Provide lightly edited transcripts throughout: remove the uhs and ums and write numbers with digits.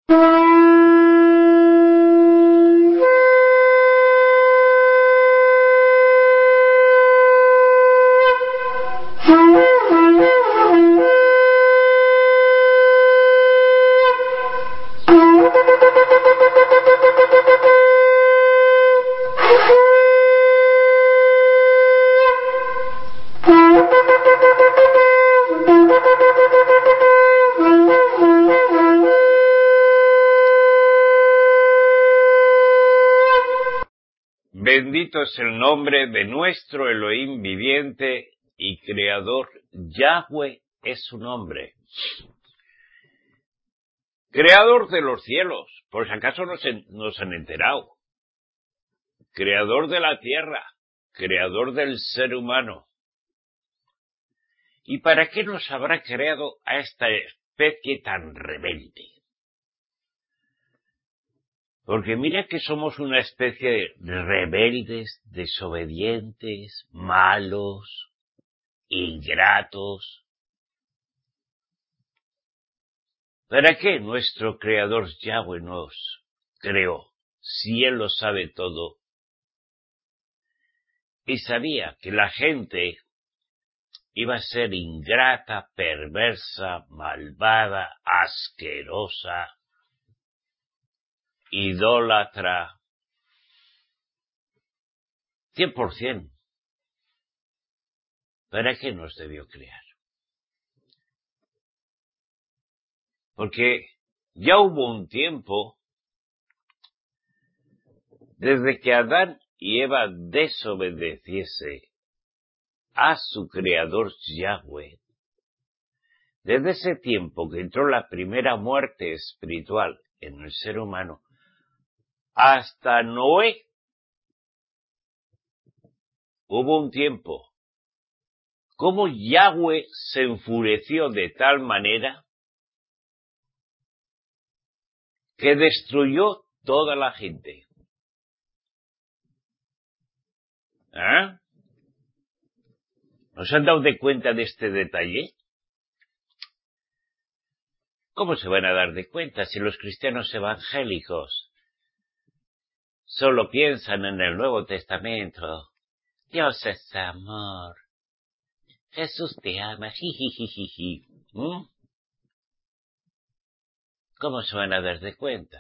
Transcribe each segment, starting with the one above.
Bendito es el nombre de nuestro Elohim viviente y creador. Yahweh es su nombre. Creador de los cielos, por si acaso nos han enterado. Creador de la tierra, creador del ser humano. ¿Y para qué nos habrá creado a esta especie tan rebelde? Porque mira que somos una especie de rebeldes, desobedientes, malos, ingratos. ¿Para qué nuestro creador Yahweh nos creó? Si Él lo sabe todo. Y sabía que la gente iba a ser ingrata, perversa, malvada, asquerosa, idólatra, 100%. ¿Para qué nos debió crear? Porque ya hubo un tiempo, desde que Adán y Eva desobedeciese a su creador Yahweh, desde ese tiempo que entró la primera muerte espiritual en el ser humano, hasta Noé, hubo un tiempo. Cómo Yahweh se enfureció de tal manera que destruyó toda la gente. ¿Ah? ¿No se han dado de cuenta de este detalle? ¿Cómo se van a dar de cuenta si los cristianos evangélicos solo piensan en el Nuevo Testamento? Dios es amor. Jesús te ama. Jijijijiji. ¿Cómo se van a dar de cuenta?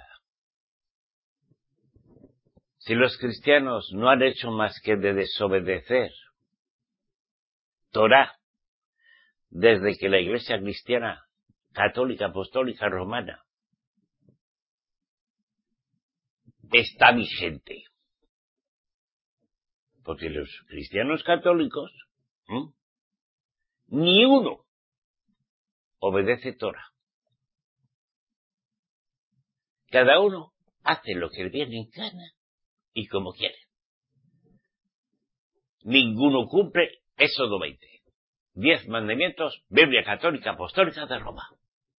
Si los cristianos no han hecho más que de desobedecer Torá desde que la Iglesia cristiana, católica, apostólica, romana está vigente. Porque los cristianos católicos, ni uno obedece Torá. Cada uno hace lo que le viene en gana y como quiere. Ninguno cumple Éxodo 20. 10 mandamientos, Biblia católica apostólica de Roma.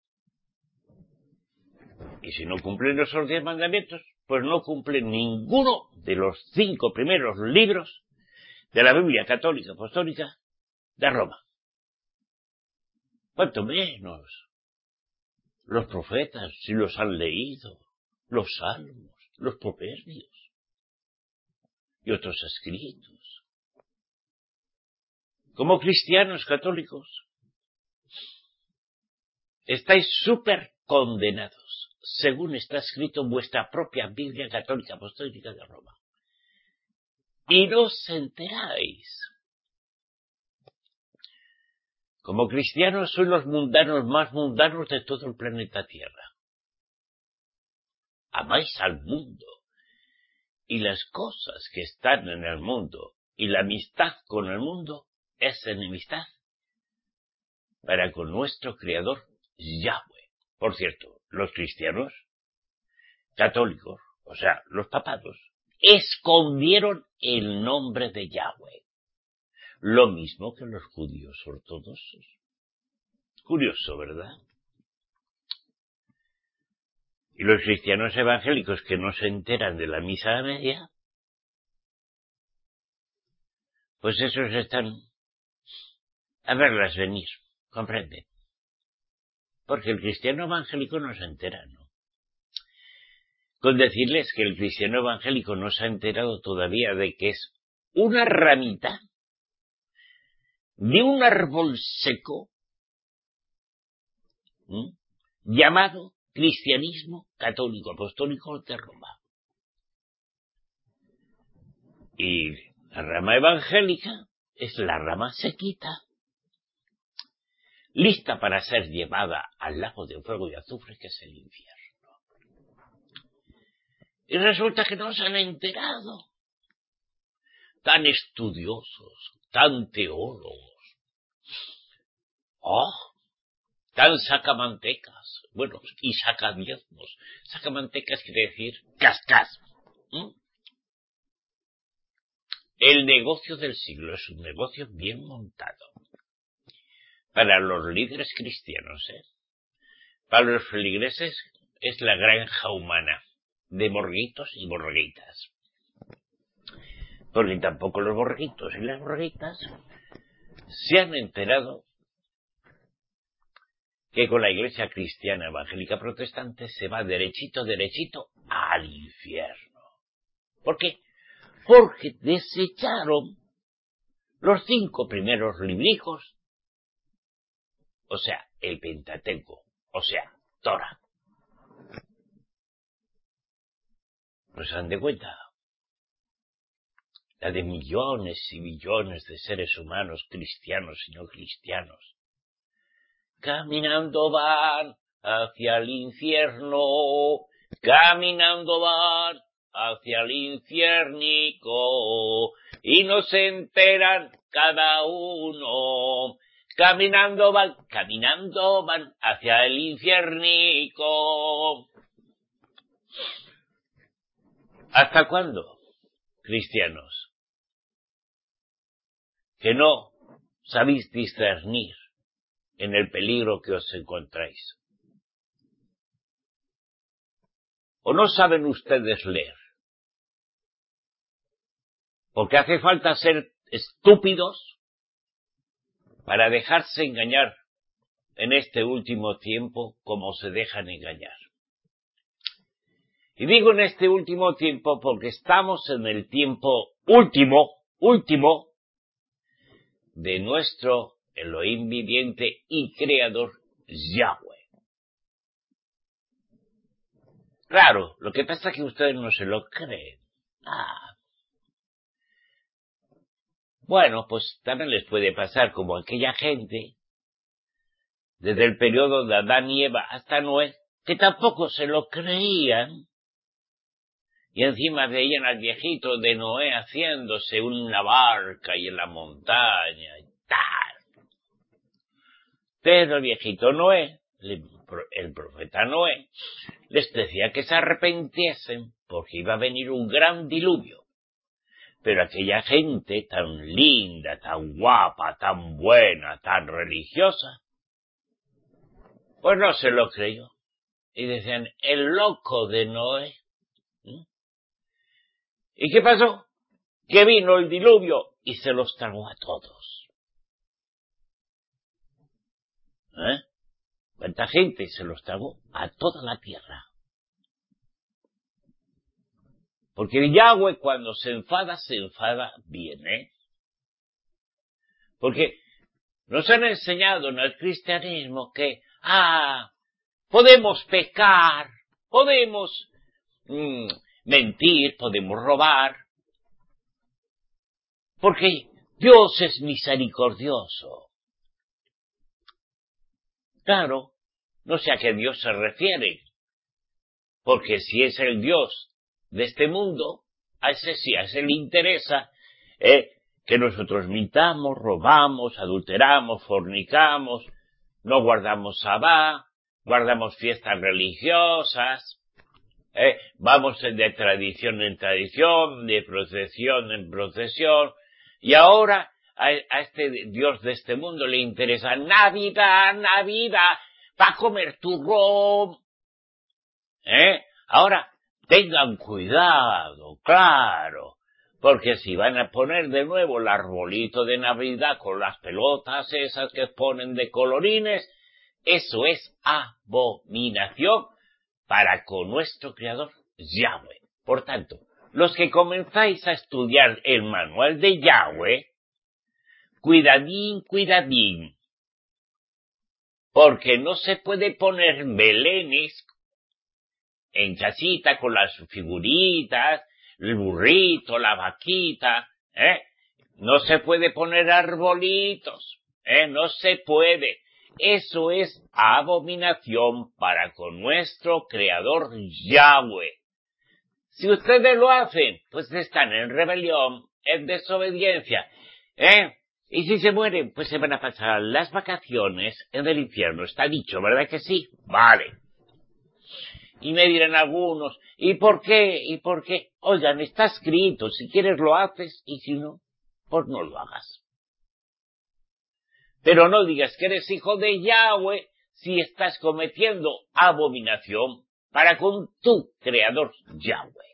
Y si no cumplen esos 10 mandamientos, pues no cumplen ninguno de los 5 primeros libros de la Biblia católica apostólica de Roma. Cuanto menos los profetas, si los han leído, los salmos, los proverbios y otros escritos. Como cristianos católicos, estáis súper condenados, según está escrito en vuestra propia Biblia católica apostólica de Roma. Y no os enteráis. Como cristianos sois los mundanos más mundanos de todo el planeta Tierra. Amáis al mundo y las cosas que están en el mundo y la amistad con el mundo es enemistad para con nuestro Creador Yahweh. Por cierto, los cristianos católicos, o sea, los papados, escondieron el nombre de Yahweh. Lo mismo que los judíos ortodoxos. Curioso, ¿verdad? Y los cristianos evangélicos que no se enteran de la misa a media, pues esos están a verlas venir, ¿comprende? Porque el cristiano evangélico no se entera, ¿no? con decirles que el cristiano evangélico no se ha enterado todavía de que es una ramita de un árbol seco llamado cristianismo católico apostólico de Roma. Y la rama evangélica es la rama sequita, lista para ser llevada al lago de fuego y azufre que es el infierno. Y resulta que no se han enterado. Tan estudiosos, tan teólogos, tan sacamantecas, bueno, y sacadiezmos. Sacamantecas quiere decir cascas. El negocio del siglo es un negocio bien montado. Para los líderes cristianos, para los feligreses es la granja humana de borreguitos y borreguitas. Porque tampoco los borreguitos y las borreguitas se han enterado que con la iglesia cristiana evangélica protestante se va derechito al infierno. ¿Por qué? Porque desecharon los 5 primeros librijos, o sea, el Pentateuco, o sea, Torah. ¿No se dan de cuenta? La de millones y millones de seres humanos, cristianos y no cristianos, caminando van hacia el infierno, caminando van hacia el infiernico, y no se enteran cada uno, caminando van hacia el infiernico. ¿Hasta cuándo, cristianos? Que no sabéis discernir en el peligro que os encontráis. ¿O no saben ustedes leer? Porque hace falta ser estúpidos para dejarse engañar en este último tiempo como se dejan engañar. Y digo en este último tiempo porque estamos en el tiempo último de nuestro Elohim viviente y creador Yahweh. Claro, lo que pasa es que ustedes no se lo creen. Bueno, pues también les puede pasar como aquella gente, desde el periodo de Adán y Eva hasta Noé, que tampoco se lo creían, y encima veían al viejito de Noé haciéndose una barca y en la montaña y tal. Pero el viejito Noé, el profeta Noé, les decía que se arrepintiesen porque iba a venir un gran diluvio. Pero aquella gente tan linda, tan guapa, tan buena, tan religiosa, pues no se lo creyó. Y decían, el loco de Noé. ¿Y qué pasó? Que vino el diluvio y se los tragó a todos. ¿Cuánta gente se los tragó? A toda la tierra. Porque Yahweh cuando se enfada bien, Porque nos han enseñado en el cristianismo que, podemos pecar, podemos mentir, podemos robar, porque Dios es misericordioso. Claro, no sé a qué Dios se refiere, porque si es el Dios de este mundo, a ese le interesa que nosotros mintamos, robamos, adulteramos, fornicamos, no guardamos sabá, guardamos fiestas religiosas, vamos de tradición en tradición, de procesión en procesión, y ahora a este Dios de este mundo le interesa Navidad, va a comer turrón. Ahora, tengan cuidado, claro, porque si van a poner de nuevo el arbolito de Navidad con las pelotas esas que ponen de colorines, eso es abominación para con nuestro Creador Yahweh. Por tanto, los que comenzáis a estudiar el manual de Yahweh, cuidadín, cuidadín, porque no se puede poner belenes en casita con las figuritas, el burrito, la vaquita, no se puede poner arbolitos, no se puede. Eso es abominación para con nuestro Creador Yahweh. Si ustedes lo hacen, pues están en rebelión, en desobediencia, y si se mueren, pues se van a pasar las vacaciones en el infierno. Está dicho, ¿verdad que sí? Vale. Y me dirán algunos, ¿y por qué? ¿Y por qué? Oigan, está escrito, si quieres lo haces, y si no, pues no lo hagas. Pero no digas que eres hijo de Yahweh si estás cometiendo abominación para con tu Creador Yahweh.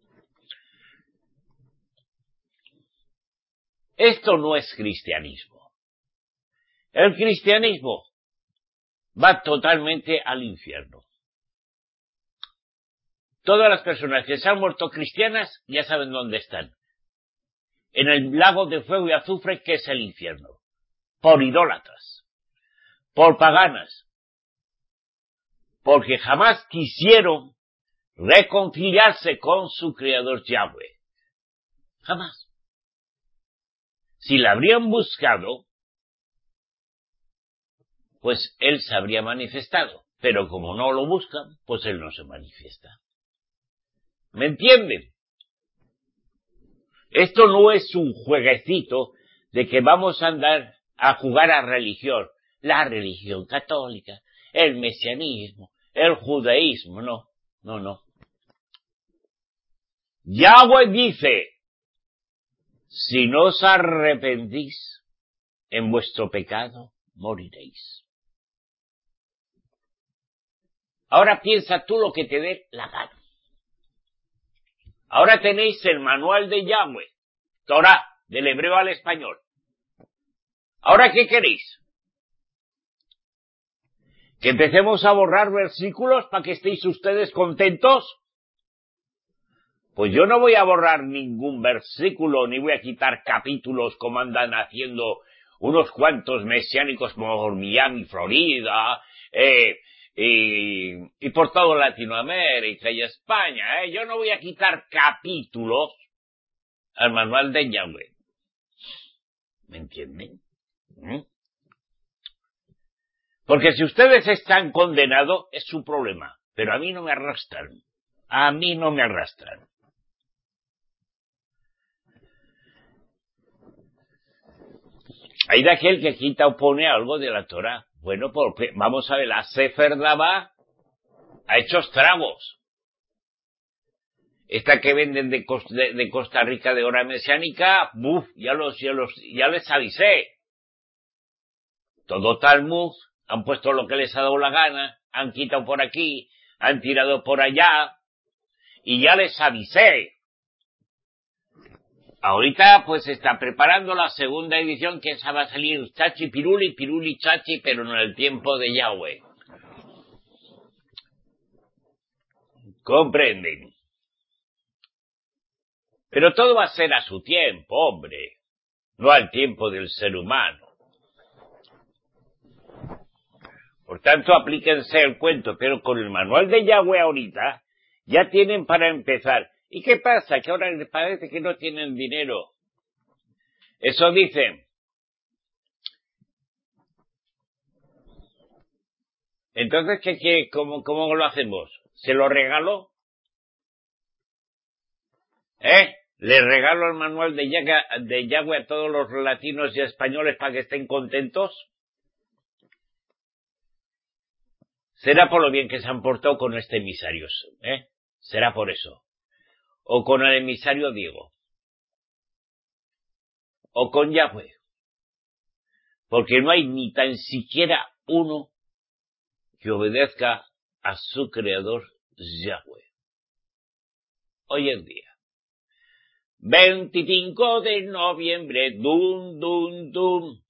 Esto no es cristianismo. El cristianismo va totalmente al infierno. Todas las personas que se han muerto cristianas ya saben dónde están. En el lago de fuego y azufre que es el infierno. Por idólatras. Por paganas. Porque jamás quisieron reconciliarse con su Creador Yahweh. Jamás. Si la habrían buscado, pues Él se habría manifestado. Pero como no lo buscan, pues Él no se manifiesta. ¿Me entienden? Esto no es un jueguecito de que vamos a andar a jugar a religión. La religión católica, el mesianismo, el judaísmo, no, no, no. Yahweh dice, si no os arrepentís, en vuestro pecado moriréis. Ahora piensa tú lo que te dé la gana. Ahora tenéis el manual de Yahweh, Torah, del hebreo al español. ¿Ahora qué queréis? ¿Que empecemos a borrar versículos para que estéis ustedes contentos? Pues yo no voy a borrar ningún versículo, ni voy a quitar capítulos como andan haciendo unos cuantos mesiánicos por Miami, Florida, y por toda Latinoamérica y España, Yo no voy a quitar capítulos al manual de Yahweh. ¿Me entienden? Porque si ustedes están condenados, es su problema. Pero a mí no me arrastran. A mí no me arrastran. Hay de aquel que quita o pone algo de la Torah. Bueno, porque vamos a ver, la Sefer Dabá ha hecho estragos. Esta que venden de Costa Rica de hora mesiánica, ya les avisé. Todo Talmud, han puesto lo que les ha dado la gana, han quitado por aquí, han tirado por allá, y ya les avisé. Ahorita pues se está preparando la segunda edición, que esa va a salir Chachi Piruli, Piruli Chachi, pero en el tiempo de Yahweh. ¿Comprenden? Pero todo va a ser a su tiempo, hombre, no al tiempo del ser humano. Por tanto, aplíquense el cuento, pero con el manual de Yahweh ahorita ya tienen para empezar. ¿Y qué pasa? Que ahora les parece que no tienen dinero. Eso dicen. Entonces, ¿cómo lo hacemos? ¿Se lo regalo? ¿Le regalo el manual de Yahweh a todos los latinos y españoles para que estén contentos? Será por lo bien que se han portado con este emisario, Será por eso. O con el emisario Diego. O con Yahweh. Porque no hay ni tan siquiera uno que obedezca a su creador Yahweh. Hoy en día. 25 de noviembre, dum, dum, dum.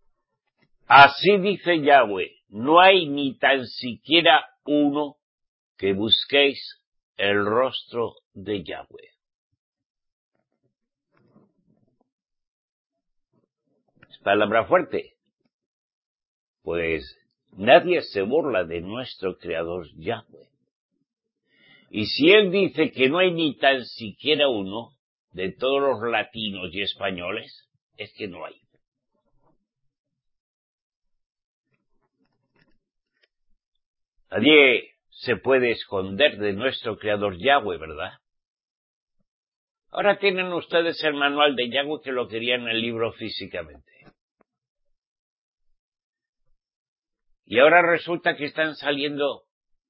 Así dice Yahweh, no hay ni tan siquiera uno que busquéis el rostro de Yahweh. ¿Es palabra fuerte? Pues nadie se burla de nuestro Creador Yahweh. Y si Él dice que no hay ni tan siquiera uno de todos los latinos y españoles, es que no hay. Nadie se puede esconder de nuestro Creador Yahweh, ¿verdad? Ahora tienen ustedes el manual de Yahweh que lo querían en el libro físicamente. Y ahora resulta que están saliendo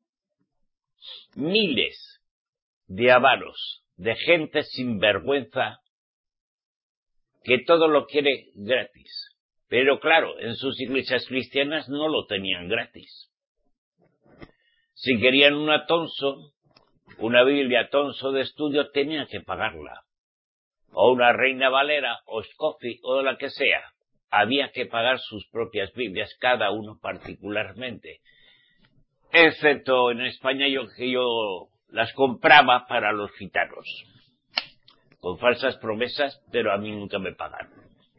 miles de avaros, de gente sin vergüenza, que todo lo quiere gratis. Pero claro, en sus iglesias cristianas no lo tenían gratis. Si querían una Biblia Tonso de estudio, tenían que pagarla. O una Reina Valera, o Scofield, o la que sea. Había que pagar sus propias Biblias, cada uno particularmente. Excepto en España, que yo las compraba para los gitanos. Con falsas promesas, pero a mí nunca me pagaron.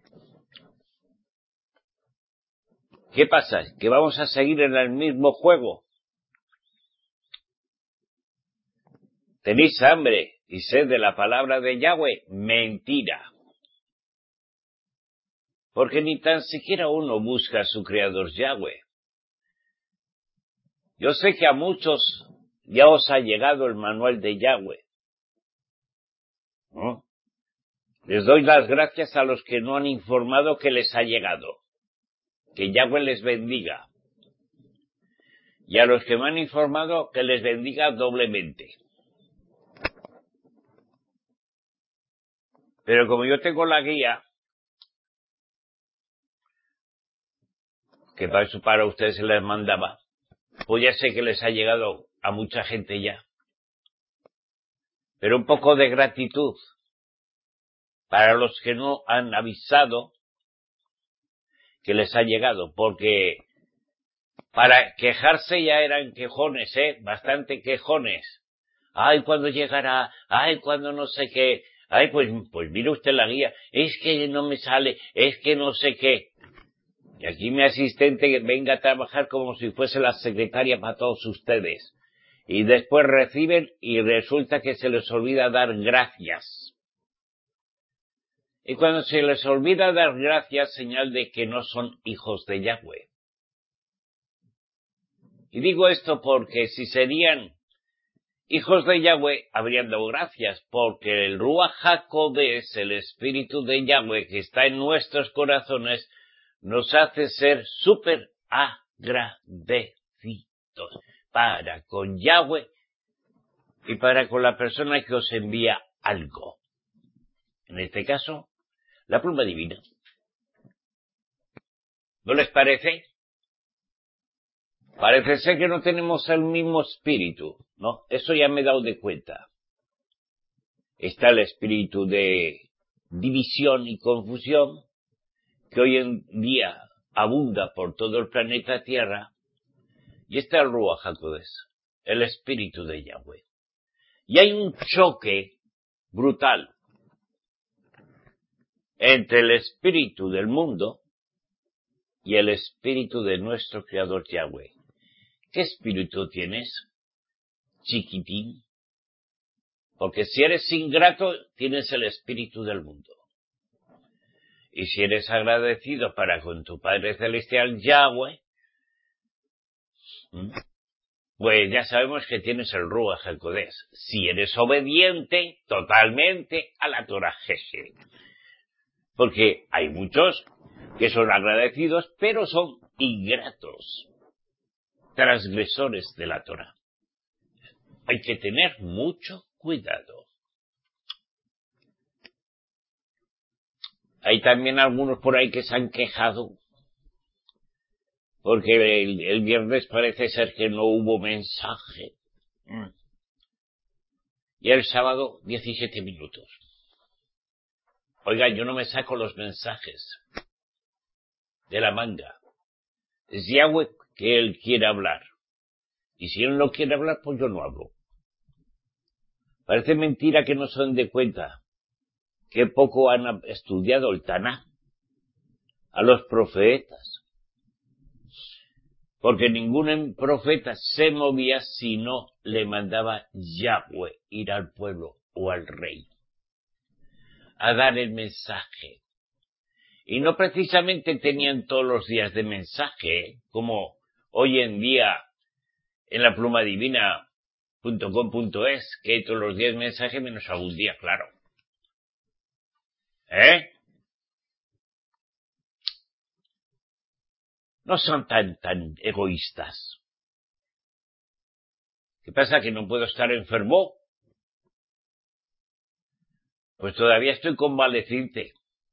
¿Qué pasa? ¿Que vamos a seguir en el mismo juego? ¿Tenéis hambre y sed de la palabra de Yahweh? Mentira. Porque ni tan siquiera uno busca a su Creador Yahweh. Yo sé que a muchos ya os ha llegado el manual de Yahweh, ¿no? Les doy las gracias a los que no han informado que les ha llegado. Que Yahweh les bendiga. Y a los que me han informado, que les bendiga doblemente. Pero como yo tengo la guía, que para ustedes se les mandaba, pues ya sé que les ha llegado a mucha gente ya. Pero un poco de gratitud para los que no han avisado que les ha llegado, porque para quejarse ya eran quejones, bastante quejones. Ay, ¿cuándo llegará? Ay, ¿cuándo no sé qué? Ay, pues mire usted la guía. Es que no me sale, es que no sé qué. Y aquí mi asistente venga a trabajar como si fuese la secretaria para todos ustedes. Y después reciben y resulta que se les olvida dar gracias. Y cuando se les olvida dar gracias, señal de que no son hijos de Yahweh. Y digo esto porque si serían hijos de Yahweh, habrían dado gracias, porque el Ruach HaKodesh, el Espíritu de Yahweh que está en nuestros corazones, nos hace ser súper agradecidos para con Yahweh y para con la persona que os envía algo. En este caso, la pluma divina. ¿No les parece? Parece ser que no tenemos el mismo espíritu, ¿no? Eso ya me he dado de cuenta. Está el espíritu de división y confusión, que hoy en día abunda por todo el planeta Tierra, y está el Ruach HaKodesh, el espíritu de Yahweh. Y hay un choque brutal entre el espíritu del mundo y el espíritu de nuestro Creador Yahweh. ¿Qué espíritu tienes, chiquitín? Porque si eres ingrato, tienes el espíritu del mundo. Y si eres agradecido para con tu Padre Celestial Yahweh, pues ya sabemos que tienes el Ruach HaKodesh. Si eres obediente totalmente a la Torah Jeje. Porque hay muchos que son agradecidos, pero son ingratos, transgresores de la Torah. Hay que tener mucho cuidado. Hay también algunos por ahí que se han quejado, porque el viernes parece ser que no hubo mensaje. Y el sábado, 17 minutos. Oiga, yo no me saco los mensajes de la manga. Es Yahweh que Él quiere hablar. Y si él no quiere hablar, pues yo no hablo. Parece mentira que no se den de cuenta que poco han estudiado el Tanaj, a los profetas. Porque ningún profeta se movía si no le mandaba Yahweh ir al pueblo o al rey a dar el mensaje. Y no precisamente tenían todos los días de mensaje, como hoy en día en la plumadivina.com.es, que hay todos los días mensaje menos algún día, claro. No son tan egoístas. ¿Qué pasa? ¿Que no puedo estar enfermo? Pues todavía estoy convaleciente.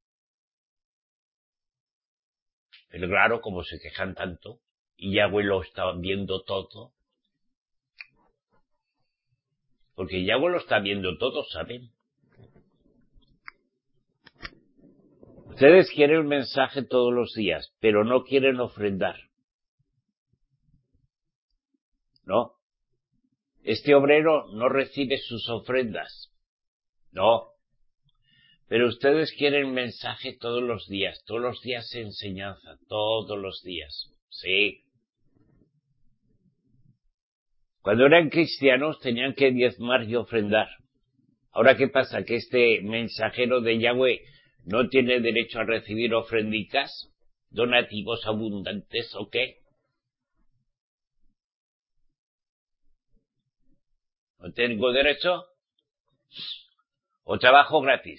Pero claro, como se quejan tanto, y Yahweh lo está viendo todo, porque Yahweh lo está viendo todo, ¿saben? Ustedes quieren un mensaje todos los días, pero no quieren ofrendar. ¿No? Este obrero no recibe sus ofrendas. No. Pero ustedes quieren mensaje todos los días enseñanza, todos los días. Sí. Cuando eran cristianos tenían que diezmar y ofrendar. Ahora, ¿qué pasa? ¿Que este mensajero de Yahweh no tiene derecho a recibir ofrendicas? ¿Donativos abundantes o qué? ¿No tengo derecho? ¿O trabajo gratis?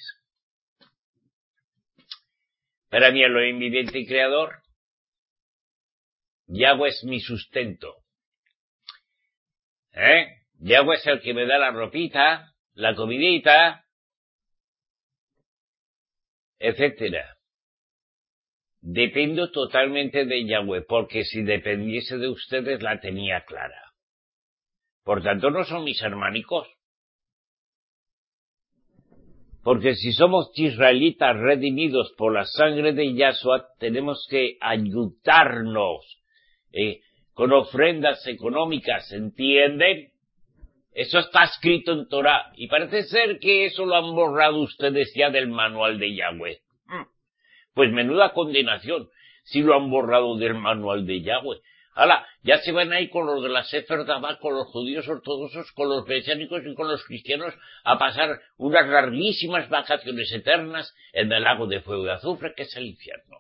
Para mí, Elohim viviente y creador, Yahweh es mi sustento. Yahweh es el que me da la ropita, la comidita, etcétera. Dependo totalmente de Yahweh, porque si dependiese de ustedes la tenía clara. Por tanto, no son mis hermanicos. Porque si somos israelitas redimidos por la sangre de Yahshua, tenemos que ayudarnos con ofrendas económicas, ¿entienden? Eso está escrito en Torah, y parece ser que eso lo han borrado ustedes ya del manual de Yahweh. Pues menuda condenación, si lo han borrado del manual de Yahweh. ¡Hala! Ya se van ahí con los de la Sefer Dabá, con los judíos ortodoxos, con los mesiánicos y con los cristianos a pasar unas larguísimas vacaciones eternas en el lago de fuego y azufre que es el infierno.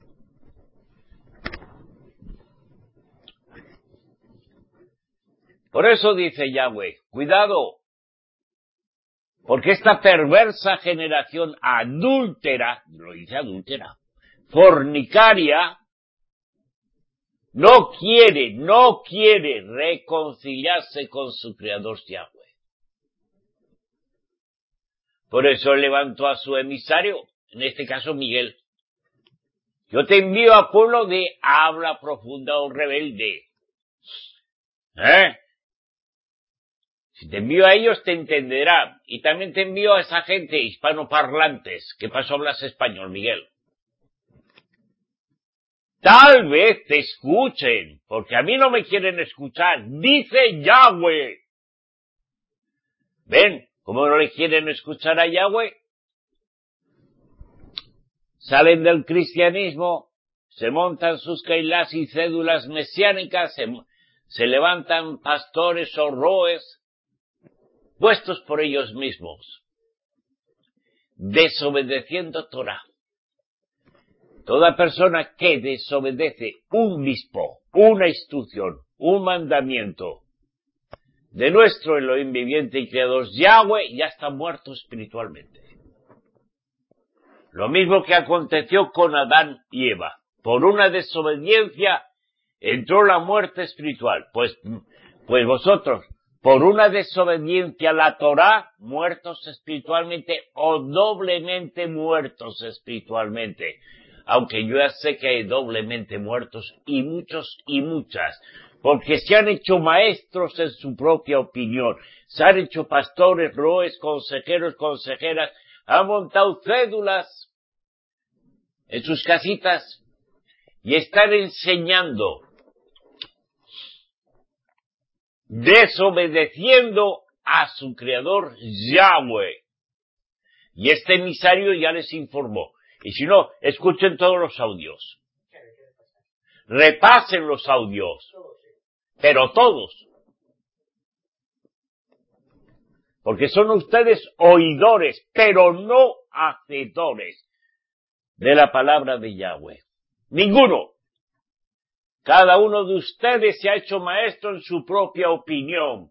Por eso dice Yahweh, cuidado, porque esta perversa generación adúltera, lo dice adúltera, fornicaria, no quiere reconciliarse con su creador Yahweh. Por eso levantó a su emisario, en este caso Miguel. Yo te envío a pueblo de habla profunda o rebelde. Si te envío a ellos te entenderán. Y también te envío a esa gente hispanoparlantes. ¿Qué pasó hablas español, Miguel? Tal vez te escuchen, porque a mí no me quieren escuchar. Dice Yahweh. ¿Ven cómo no le quieren escuchar a Yahweh? Salen del cristianismo, se montan sus keilas y cédulas mesiánicas, se levantan pastores o roes, puestos por ellos mismos, desobedeciendo Torah. Toda persona que desobedece un mispo, una instrucción, un mandamiento de nuestro Elohim viviente y creador Yahweh, ya está muerto espiritualmente. Lo mismo que aconteció con Adán y Eva. Por una desobediencia entró la muerte espiritual. Pues vosotros, por una desobediencia a la Torah, muertos espiritualmente o doblemente muertos espiritualmente. Aunque yo ya sé que hay doblemente muertos y muchos y muchas, porque se han hecho maestros en su propia opinión, se han hecho pastores, roes, consejeros, consejeras, han montado cédulas en sus casitas y están enseñando desobedeciendo a su creador Yahweh. Y este emisario ya les informó. Y si no, escuchen todos los audios. Repasen los audios. Pero todos. Porque son ustedes oidores, pero no hacedores de la palabra de Yahweh. Ninguno. Cada uno de ustedes se ha hecho maestro en su propia opinión.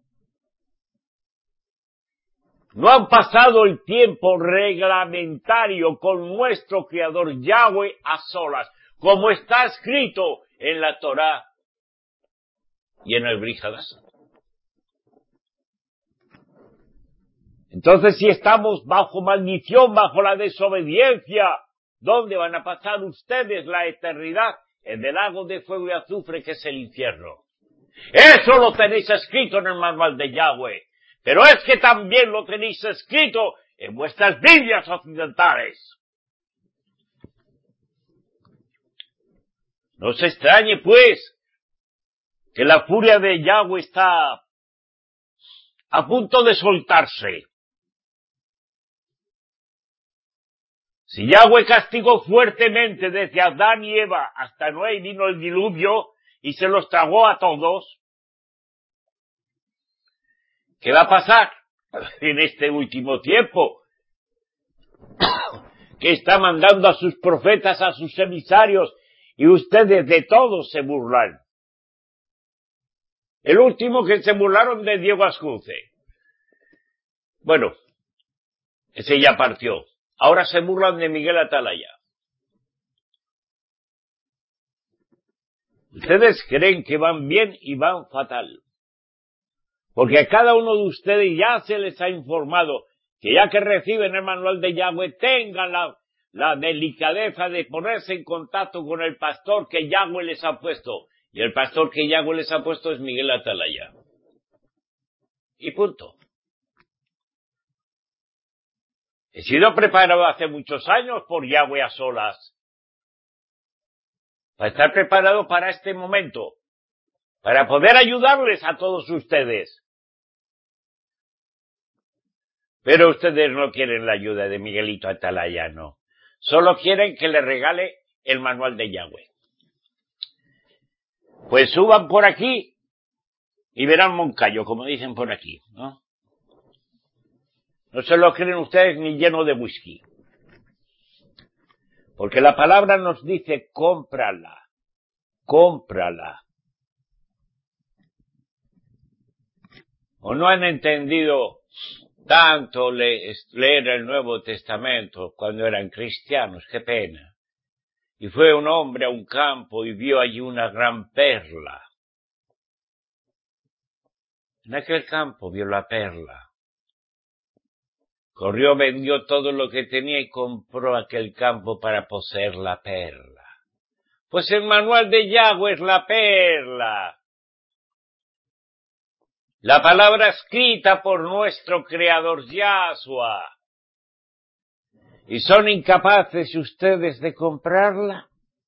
No han pasado el tiempo reglamentario con nuestro Creador Yahweh a solas, como está escrito en la Torá y en el Brit Hadashah. Entonces, si estamos bajo maldición, bajo la desobediencia, ¿dónde van a pasar ustedes la eternidad? En el lago de fuego y azufre que es el infierno. Eso lo tenéis escrito en el manual de Yahweh. Pero es que también lo tenéis escrito en vuestras Biblias occidentales. No se extrañe, pues, que la furia de Yahweh está a punto de soltarse. Si Yahweh castigó fuertemente desde Adán y Eva hasta Noé y vino el diluvio y se los tragó a todos, ¿qué va a pasar en este último tiempo? Que está mandando a sus profetas, a sus emisarios, y ustedes de todos se burlan. El último que se burlaron de Diego Ascunce. Bueno, ese ya partió. Ahora se burlan de Miguel Atalaya. Ustedes creen que van bien y van fatal. Porque a cada uno de ustedes ya se les ha informado que ya que reciben el manual de Yahweh, tengan la delicadeza de ponerse en contacto con el pastor que Yahweh les ha puesto. Y el pastor que Yahweh les ha puesto es Miguel Atalaya. Y punto. He sido preparado hace muchos años por Yahweh a solas. Para estar preparado para este momento. Para poder ayudarles a todos ustedes. Pero ustedes no quieren la ayuda de Miguelito Atalaya, no. Solo quieren que le regale el manual de Yahweh. Pues suban por aquí y verán Moncayo, como dicen por aquí, ¿no? No se lo creen ustedes ni lleno de whisky. Porque la palabra nos dice, cómprala, cómprala. ¿O no han entendido tanto leer el Nuevo Testamento cuando eran cristianos? Qué pena. Y fue un hombre a un campo y vio allí una gran perla. En aquel campo vio la perla. Corrió, vendió todo lo que tenía y compró aquel campo para poseer la perla. Pues el manual de Yahweh es la perla. La palabra escrita por nuestro Creador Yahshua. ¿Y son incapaces ustedes de comprarla?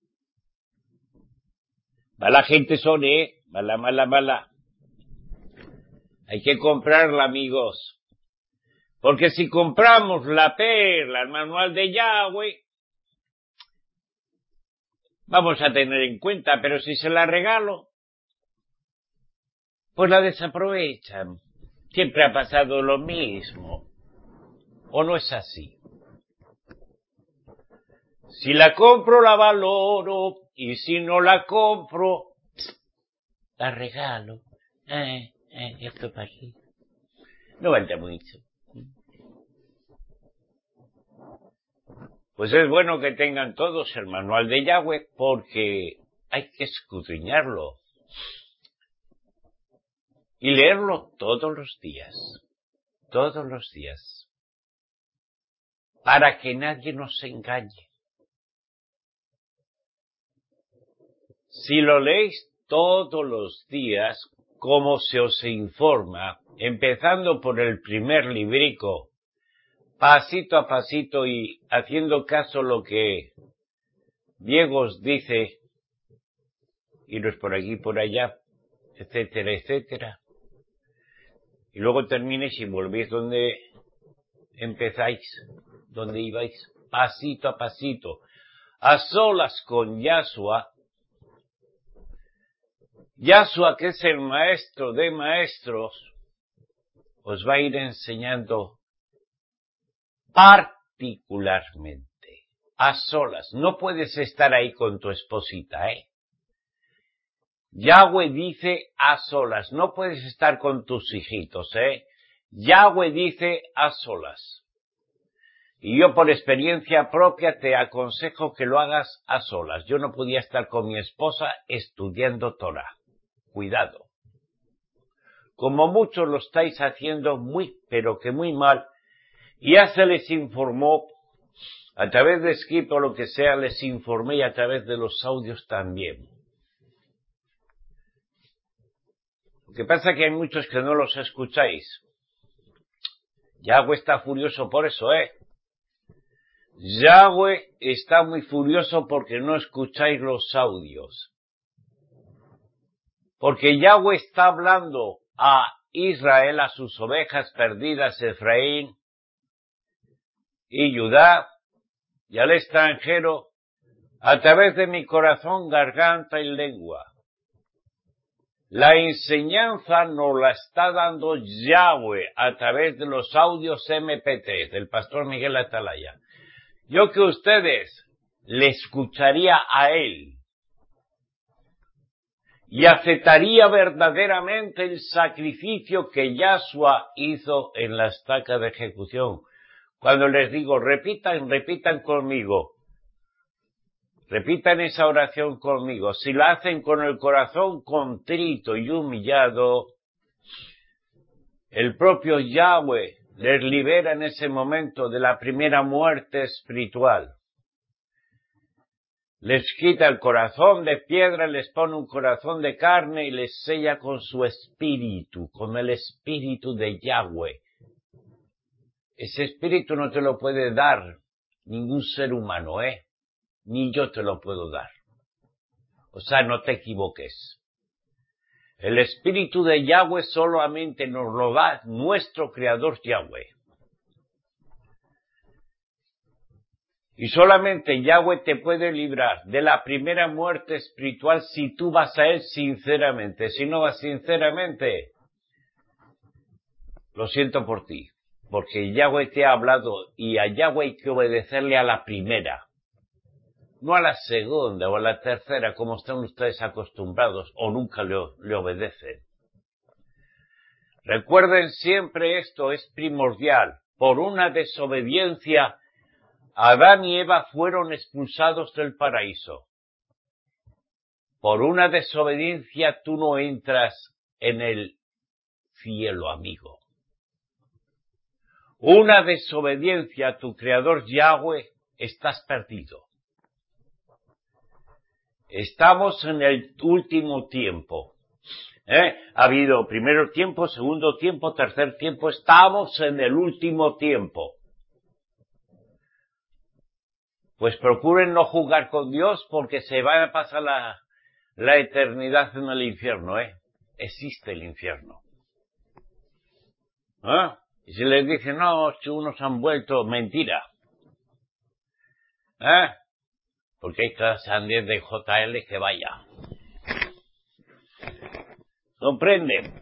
Mala gente son, Mala, mala, mala. Hay que comprarla, amigos. Porque si compramos la perla, el manual de Yahweh, vamos a tener en cuenta, pero si se la regalo, pues la desaprovechan. Siempre ha pasado lo mismo. ¿O no es así? Si la compro, la valoro, y si no la compro, la regalo. Esto para aquí. No vale mucho. Pues es bueno que tengan todos el manual de Yahweh porque hay que escudriñarlo y leerlo todos los días, para que nadie nos engañe. Si lo leéis todos los días, como se os informa, empezando por el primer librico, pasito a pasito y haciendo caso lo que Diego os dice, iros por aquí, por allá, etcétera, etcétera, y luego terminéis y volvéis donde empezáis, donde ibais, pasito a pasito, a solas con Yahshua. Yahshua, que es el maestro de maestros, os va a ir enseñando particularmente, a solas. No puedes estar ahí con tu esposita, Yahweh dice a solas, no puedes estar con tus hijitos, Yahweh dice a solas. Y yo por experiencia propia te aconsejo que lo hagas a solas. Yo no podía estar con mi esposa estudiando Torah. Cuidado. Como muchos lo estáis haciendo muy, pero que muy mal, y ya se les informó, a través de Skype o lo que sea, les informé y a través de los audios también. Lo que pasa es que hay muchos que no los escucháis. Yahweh está furioso por eso, Yahweh está muy furioso porque no escucháis los audios. Porque Yahweh está hablando a Israel, a sus ovejas perdidas, Efraín y Judá, y al extranjero, a través de mi corazón, garganta y lengua. La enseñanza nos la está dando Yahweh a través de los audios MP3 del pastor Miguel Atalaya. Yo que ustedes le escucharía a él y aceptaría verdaderamente el sacrificio que Yahshua hizo en la estaca de ejecución. Cuando les digo, repitan conmigo. Repitan esa oración conmigo. Si la hacen con el corazón contrito y humillado, el propio Yahweh les libera en ese momento de la primera muerte espiritual. Les quita el corazón de piedra, les pone un corazón de carne y les sella con su espíritu, con el espíritu de Yahweh. Ese espíritu no te lo puede dar ningún ser humano, ni yo te lo puedo dar. O sea, no te equivoques. El espíritu de Yahweh solamente nos lo da nuestro Creador Yahweh. Y solamente Yahweh te puede librar de la primera muerte espiritual si tú vas a Él sinceramente. Si no vas sinceramente, lo siento por ti. Porque Yahweh te ha hablado y a Yahweh hay que obedecerle a la primera. No a la segunda o a la tercera como están ustedes acostumbrados o nunca le obedecen. Recuerden siempre esto, es primordial. Por una desobediencia, Adán y Eva fueron expulsados del paraíso. Por una desobediencia tú no entras en el cielo, amigo. Una desobediencia a tu Creador Yahweh, estás perdido. Estamos en el último tiempo. Ha habido primer tiempo, segundo tiempo, tercer tiempo. Estamos en el último tiempo. Pues procuren no jugar con Dios porque se va a pasar la eternidad en el infierno, Existe el infierno. Y si les dicen, no, si unos han vuelto, mentira. Porque hay clase de JL que vaya. ¿Comprenden?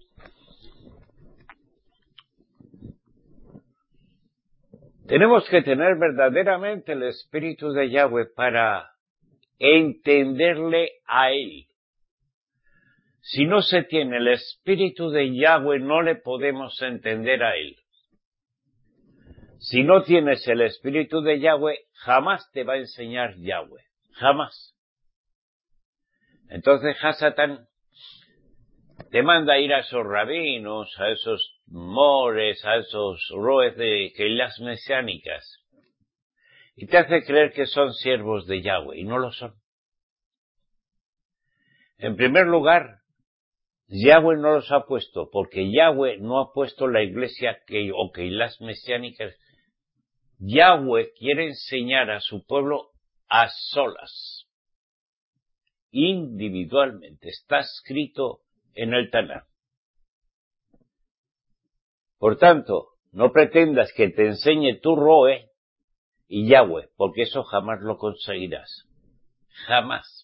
Tenemos que tener verdaderamente el Espíritu de Yahweh para entenderle a Él. Si no se tiene el Espíritu de Yahweh, no le podemos entender a Él. Si no tienes el Espíritu de Yahweh, jamás te va a enseñar Yahweh. Jamás. Entonces Hasatán te manda a ir a esos rabinos, a esos mores, a esos roes de Keilas mesiánicas. Y te hace creer que son siervos de Yahweh, y no lo son. En primer lugar, Yahweh no los ha puesto, porque Yahweh no ha puesto la iglesia o Keilas mesiánicas. Yahweh quiere enseñar a su pueblo a solas, individualmente. Está escrito en el Tanaj. Por tanto, no pretendas que te enseñe tu Roe y Yahweh, porque eso jamás lo conseguirás. Jamás.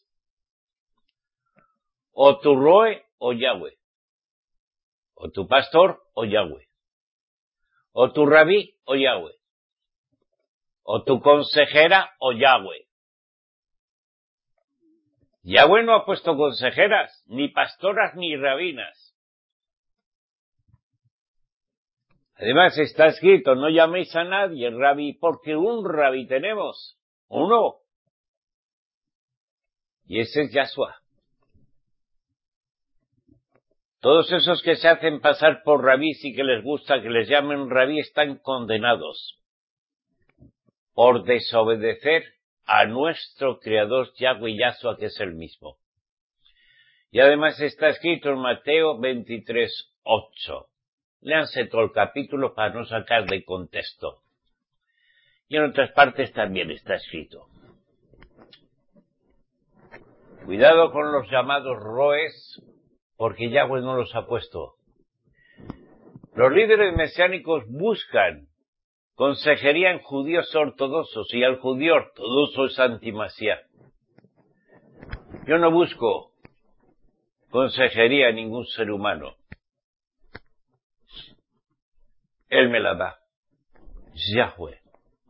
O tu Roe o Yahweh. O tu pastor o Yahweh. O tu rabí o Yahweh. O tu consejera o Yahweh. Yahweh no ha puesto consejeras, ni pastoras, ni rabinas. Además está escrito, no llaméis a nadie rabí, porque un rabí tenemos, uno. Y ese es Yahshua. Todos esos que se hacen pasar por rabís y que les gusta que les llamen rabí están condenados por desobedecer a nuestro Creador Yahweh y Yahshua, que es el mismo. Y además está escrito en Mateo 23:8. Léanse todo el capítulo para no sacar de contexto. Y en otras partes también está escrito. Cuidado con los llamados roes, porque Yahweh no los ha puesto. Los líderes mesiánicos buscan consejería en judíos ortodoxos, y el judío ortodoxo es antimasía. Yo no busco consejería a ningún ser humano. Él me la da. Yahweh.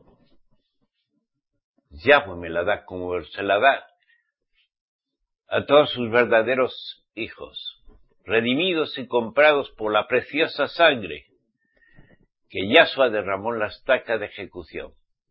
Yahweh me la da como se la da a todos sus verdaderos hijos, redimidos y comprados por la preciosa sangre que Yahshua derramó en la estaca de ejecución.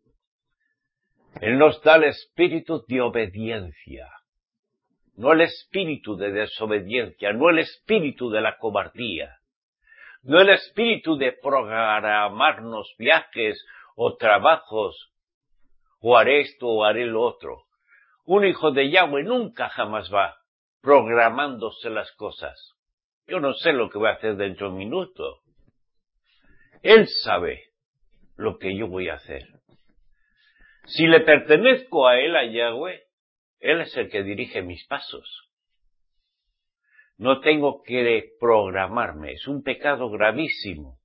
Él nos da el espíritu de obediencia, no el espíritu de desobediencia, no el espíritu de la cobardía, no el espíritu de programarnos viajes o trabajos, o haré esto o haré lo otro. Un hijo de Yahweh nunca jamás va programándose las cosas. Yo no sé lo que voy a hacer dentro de un minuto. Él sabe lo que yo voy a hacer. Si le pertenezco a él, a Yahweh, él es el que dirige mis pasos. No tengo que programarme. Es un pecado gravísimo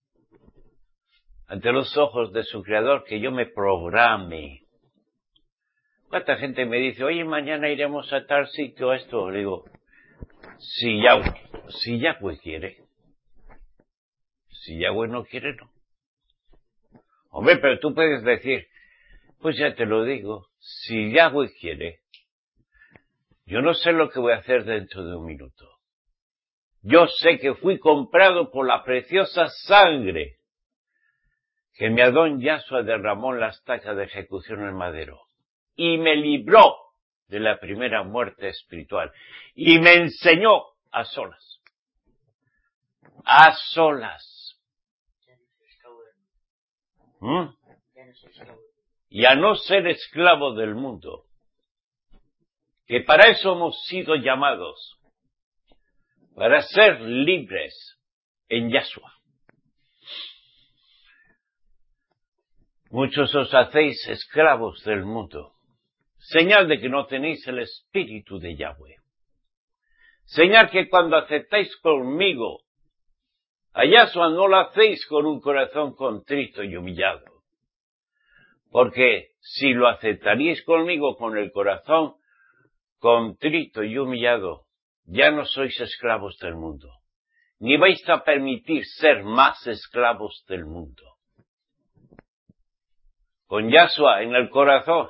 ante los ojos de su Creador que yo me programe. ¿Cuánta gente me dice, oye, mañana iremos a tal sitio, a esto? Le digo, si Yahweh quiere. Si Yahweh no quiere, no. Hombre, pero tú puedes decir, pues ya te lo digo, si Yahweh quiere, yo no sé lo que voy a hacer dentro de un minuto. Yo sé que fui comprado por la preciosa sangre que mi Adón Yahshua derramó en la estaca de ejecución en el madero. Y me libró de la primera muerte espiritual. Y me enseñó a solas. A solas. Y a no ser esclavo del mundo. Que para eso hemos sido llamados. Para ser libres en Yahshua. Muchos os hacéis esclavos del mundo. Señal de que no tenéis el espíritu de Yahweh. Señal que cuando aceptáis conmigo a Yahshua no lo hacéis con un corazón contrito y humillado. Porque si lo aceptaríais conmigo con el corazón contrito y humillado, ya no sois esclavos del mundo. Ni vais a permitir ser más esclavos del mundo. Con Yahshua en el corazón,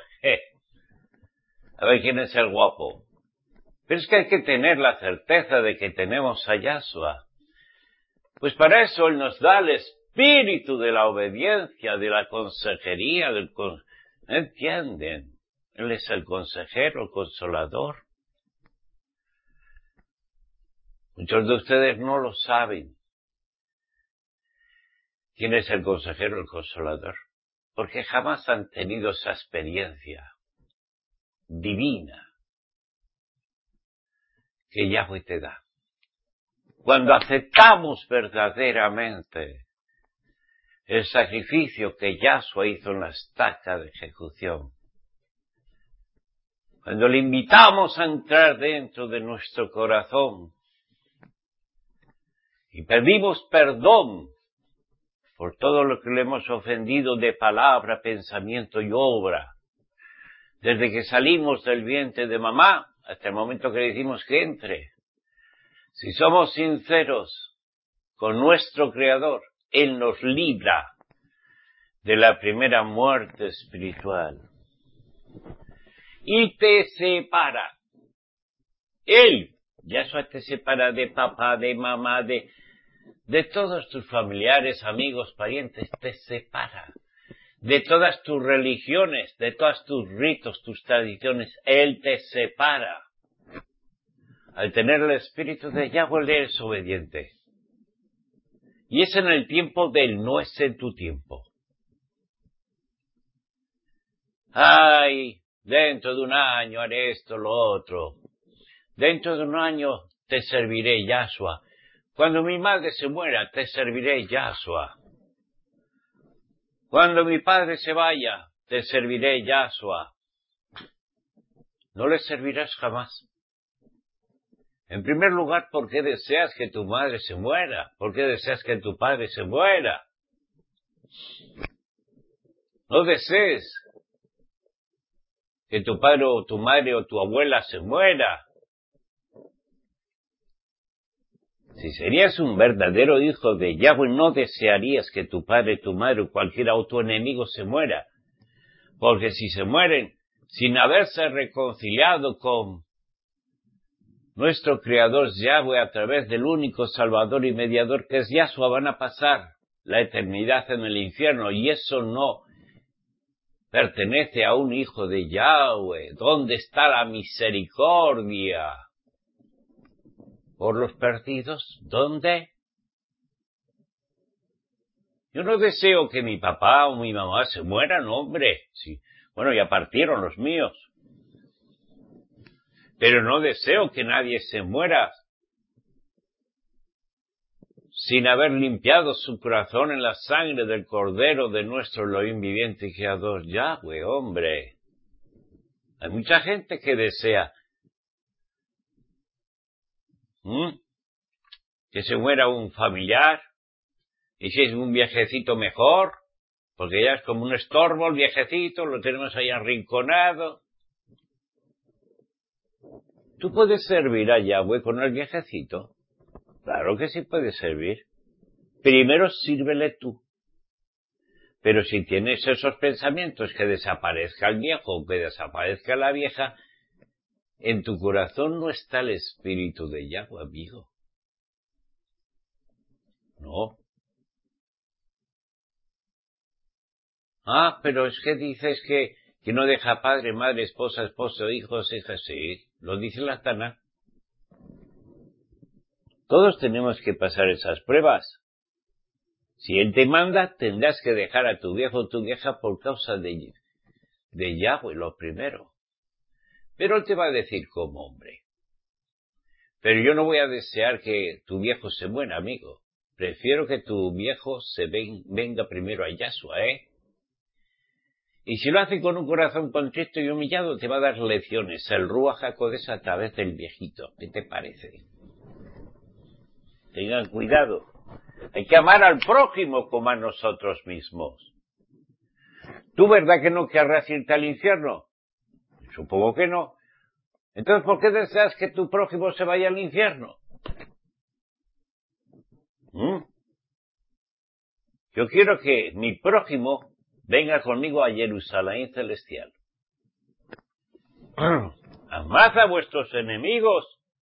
a ver quién es el guapo. Pero es que hay que tener la certeza de que tenemos a Yahshua. Pues para eso Él nos da el espíritu de la obediencia, de la consejería, ¿entienden? Él es el consejero, el consolador. Muchos de ustedes no lo saben. ¿Quién es el consejero, el consolador? Porque jamás han tenido esa experiencia divina que Yahweh te da. Cuando aceptamos verdaderamente el sacrificio que Yahshua hizo en la estaca de ejecución, cuando le invitamos a entrar dentro de nuestro corazón y pedimos perdón por todo lo que le hemos ofendido de palabra, pensamiento y obra, desde que salimos del vientre de mamá hasta el momento que le decimos que entre. Si somos sinceros con nuestro Creador, Él nos libra de la primera muerte espiritual y te separa. Él, Yahshua, te separa de papá, de mamá, de todos tus familiares, amigos, parientes, te separa. De todas tus religiones, de todos tus ritos, tus tradiciones, Él te separa. Al tener el espíritu de Yahweh, Él es obediente. Y es en el tiempo de Él, no es en tu tiempo. Ay, dentro de un año haré esto, lo otro. Dentro de un año te serviré, Yahshua. Cuando mi madre se muera, te serviré, Yahshua. Cuando mi padre se vaya, te serviré, Yahshua. No le servirás jamás. En primer lugar, ¿por qué deseas que tu madre se muera? ¿Por qué deseas que tu padre se muera? No desees que tu padre o tu madre o tu abuela se muera. Si serías un verdadero hijo de Yahweh, no desearías que tu padre, tu madre o cualquier autoenemigo se muera. Porque si se mueren sin haberse reconciliado con nuestro Creador Yahweh a través del único Salvador y Mediador que es Yahshua, van a pasar la eternidad en el infierno, y eso no pertenece a un hijo de Yahweh. ¿Dónde está la misericordia por los perdidos? ¿Dónde? Yo no deseo que mi papá o mi mamá se mueran, hombre. Sí. Bueno, ya partieron los míos. Pero no deseo que nadie se muera sin haber limpiado su corazón en la sangre del Cordero de nuestro Elohim viviente y Creador Yahweh, hombre. Hay mucha gente que desea que se muera un familiar, y si es un viejecito mejor, porque ya es como un estorbo el viejecito, lo tenemos ahí arrinconado. ¿Tú puedes servir a Yahweh con el viejecito? Claro que sí puedes servir. Primero sírvele tú. Pero si tienes esos pensamientos, que desaparezca el viejo, que desaparezca la vieja, en tu corazón no está el espíritu de Yahweh, amigo. No. Ah, pero es que dices que no deja padre, madre, esposa, esposo, hijos, hijas. Sí, lo dice la Tanaj. Todos tenemos que pasar esas pruebas. Si Él te manda, tendrás que dejar a tu viejo o tu vieja por causa de Yahweh, lo primero. Pero Él te va a decir como hombre. Pero yo no voy a desear que tu viejo se muera, amigo. Prefiero que tu viejo venga primero a Yahshua, ¿eh? Y si lo hace con un corazón contrito y humillado, te va a dar lecciones. El Ruach HaKodesh a través del viejito. ¿Qué te parece? Tengan cuidado. Hay que amar al prójimo como a nosotros mismos. ¿Tú verdad que no querrás irte al infierno? Supongo que no. Entonces, ¿por qué deseas que tu prójimo se vaya al infierno? Yo quiero que mi prójimo venga conmigo a Jerusalén celestial. Amad a vuestros enemigos.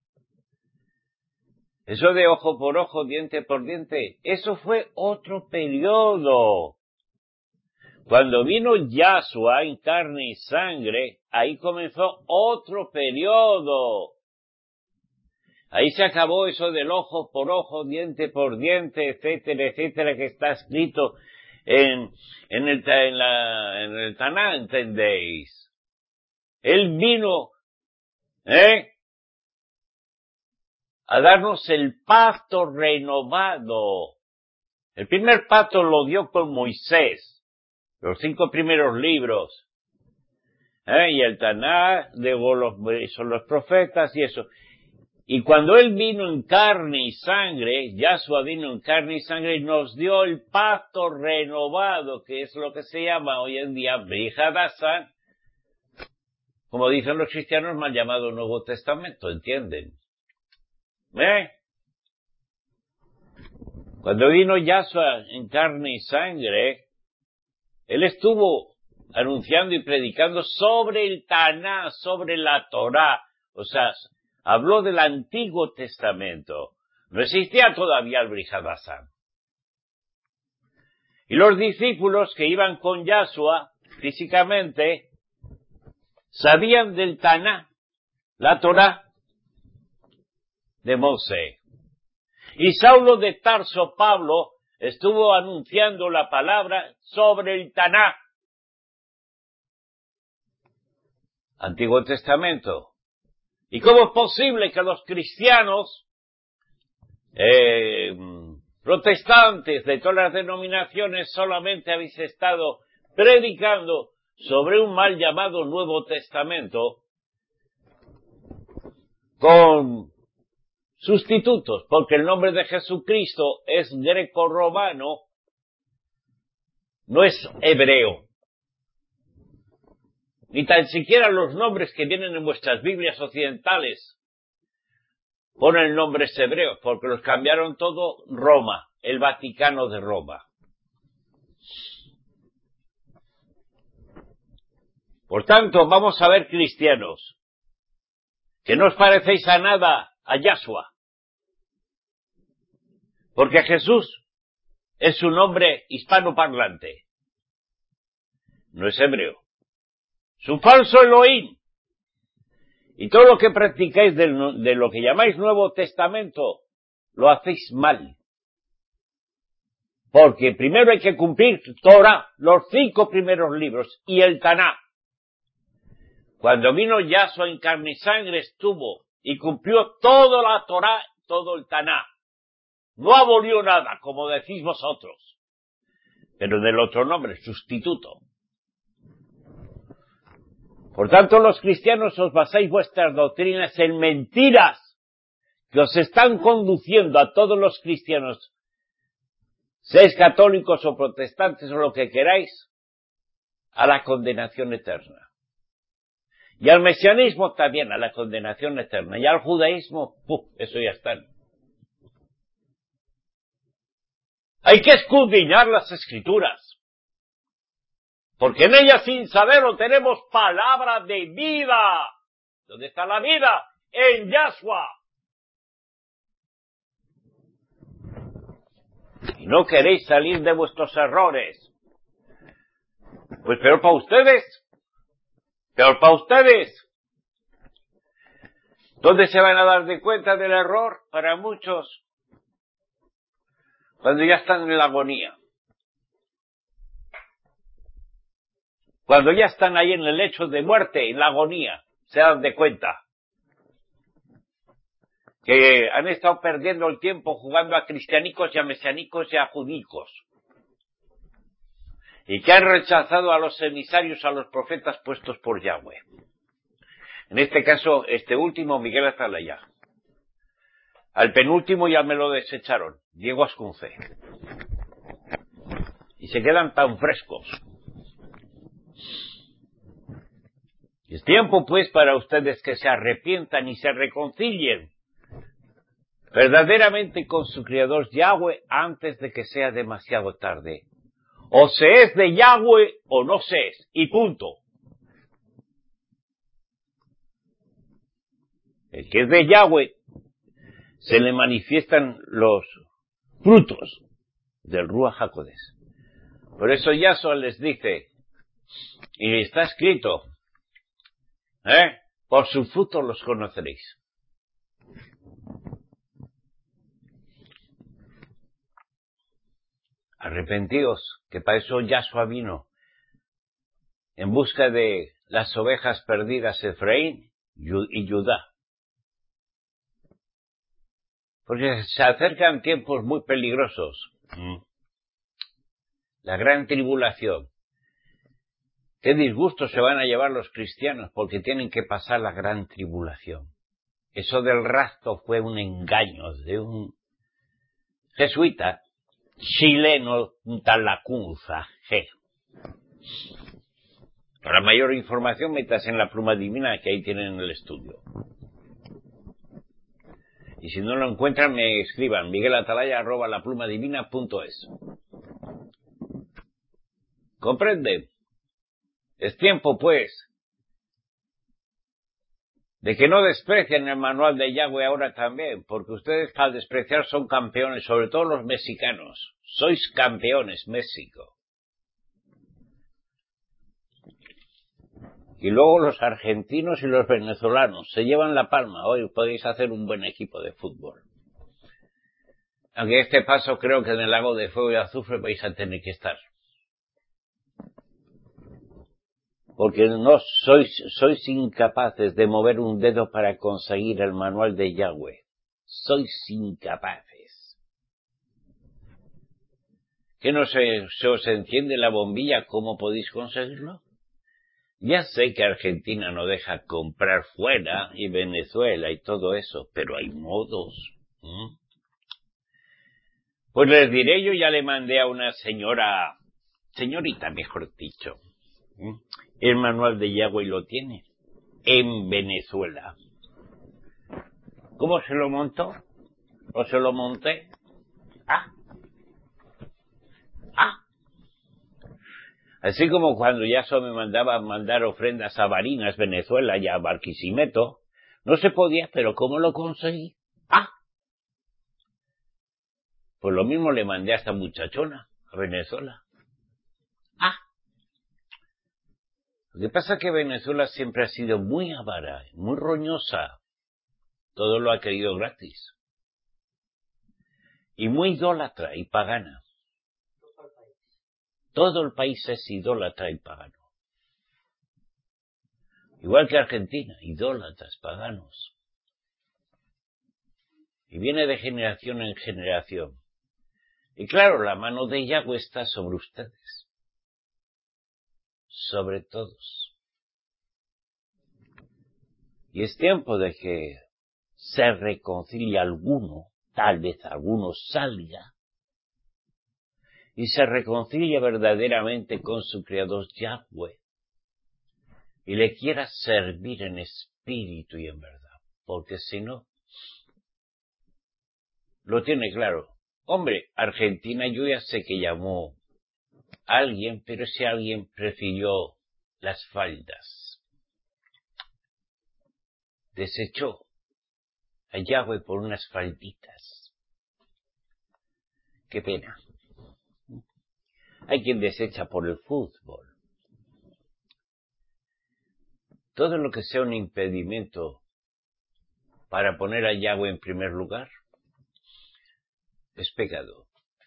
Eso de ojo por ojo, diente por diente, eso fue otro periodo. Cuando vino Yahshua en carne y sangre, ahí comenzó otro periodo. Ahí se acabó eso del ojo por ojo, diente por diente, etcétera, etcétera, que está escrito en el Tanaj, ¿entendéis? Él vino, a darnos el pacto renovado. El primer pacto lo dio con Moisés, los 5 primeros libros, y el Tanaj, luego son los profetas y eso. Y cuando Él vino en carne y sangre, Yahshua vino en carne y sangre y nos dio el pacto renovado, que es lo que se llama hoy en día Brit Hadashah, como dicen los cristianos, mal llamado Nuevo Testamento, ¿entienden? Cuando vino Yahshua en carne y sangre, Él estuvo anunciando y predicando sobre el Taná, sobre la Torá, o sea, habló del Antiguo Testamento. No existía todavía el Brit Hadashah. Y los discípulos que iban con Yahshua físicamente sabían del Taná, la Torá de Mosé. Y Saulo de Tarso, Pablo, estuvo anunciando la palabra sobre el Taná. Antiguo Testamento. ¿Y cómo es posible que los cristianos protestantes de todas las denominaciones solamente habéis estado predicando sobre un mal llamado Nuevo Testamento con sustitutos? Porque el nombre de Jesucristo es greco-romano, no es hebreo. Ni tan siquiera los nombres que vienen en vuestras Biblias occidentales ponen nombres hebreos, porque los cambiaron todo Roma, el Vaticano de Roma. Por tanto, vamos a ver, cristianos, que no os parecéis a nada a Yahshua, porque Jesús es un hombre hispanoparlante, no es hebreo. Es un falso Elohim. Y todo lo que practicáis de lo que llamáis Nuevo Testamento, lo hacéis mal. Porque primero hay que cumplir Torah, los 5 primeros libros, y el Taná. Cuando vino Yahshua en carne y sangre estuvo y cumplió toda la Torah, todo el Taná. No abolió nada, como decís vosotros. Pero del otro nombre, sustituto. Por tanto, los cristianos os basáis vuestras doctrinas en mentiras que os están conduciendo a todos los cristianos, seáis católicos o protestantes o lo que queráis, a la condenación eterna. Y al mesianismo también, a la condenación eterna. Y al judaísmo, eso ya está. Hay que escudriñar las Escrituras. Porque en ella, sin saberlo, tenemos palabra de vida. ¿Dónde está la vida? En Yahshua. Y no queréis salir de vuestros errores. Pues peor para ustedes. Peor para ustedes. ¿Dónde se van a dar de cuenta del error? Para muchos, cuando ya están en la agonía. Cuando ya están ahí en el lecho de muerte, en la agonía, se dan de cuenta que han estado perdiendo el tiempo jugando a cristianicos y a mesianicos y a judíos. Y que han rechazado a los emisarios, a los profetas puestos por Yahweh. En este caso, este último, Miguel Atalaya. Al penúltimo ya me lo desecharon, Diego Ascunce. Y se quedan tan frescos. Es tiempo, pues, para ustedes que se arrepientan y se reconcilien verdaderamente con su Creador Yahweh antes de que sea demasiado tarde. O se es de Yahweh o no se es, y punto. El que es de Yahweh se le manifiestan los frutos del Ruach HaKodesh. Por eso Yahshua les dice, y está escrito, por su fruto los conoceréis. Arrepentíos, que para eso Yahshua vino, en busca de las ovejas perdidas Efraín y Judá. Porque se acercan tiempos muy peligrosos. La gran tribulación. Qué disgustos se van a llevar los cristianos porque tienen que pasar la gran tribulación. Eso del rapto fue un engaño de un jesuita chileno, Talacunza G. Para mayor información, métase en La Pluma Divina, que ahí tienen el estudio. Y si no lo encuentran, me escriban miguelatalaya@laplumadivina.es. ¿Comprende? Es tiempo, pues, de que no desprecien el manual de Yahweh ahora también, porque ustedes al despreciar son campeones, sobre todo los mexicanos. Sois campeones, México. Y luego los argentinos y los venezolanos se llevan la palma. Hoy podéis hacer un buen equipo de fútbol. Aunque este paso creo que en el lago de fuego y azufre vais a tener que estar. Porque no sois incapaces de mover un dedo para conseguir el manual de Yahweh. Sois incapaces. ¿Que no se os enciende la bombilla? ¿Cómo podéis conseguirlo? Ya sé que Argentina no deja comprar fuera y Venezuela y todo eso, pero hay modos. Pues les diré, yo ya le mandé a una señorita mejor dicho, el manual de Yahweh lo tiene, en Venezuela. ¿Cómo se lo montó? ¿O se lo monté? Así como cuando Yaso me mandaba a mandar ofrendas a Barinas, Venezuela, y a Barquisimeto, no se podía, pero ¿cómo lo conseguí? Pues lo mismo le mandé a esta muchachona, a Venezuela. Lo que pasa es que Venezuela siempre ha sido muy avara, muy roñosa. Todo lo ha querido gratis. Y muy idólatra y pagana. Todo el país es idólatra y pagano. Igual que Argentina, idólatras, paganos. Y viene de generación en generación. Y claro, la mano de Yahweh está sobre ustedes. Sobre todos. Y es tiempo de que se reconcilie alguno, tal vez alguno salga, y se reconcilie verdaderamente con su Creador Yahweh, y le quiera servir en espíritu y en verdad, porque si no, lo tiene claro. Hombre, Argentina yo ya sé que llamó a alguien, pero ese alguien prefirió las faldas. Desechó a Yahweh por unas falditas. Qué pena. Hay quien desecha por el fútbol. Todo lo que sea un impedimento para poner a Yahweh en primer lugar es pecado.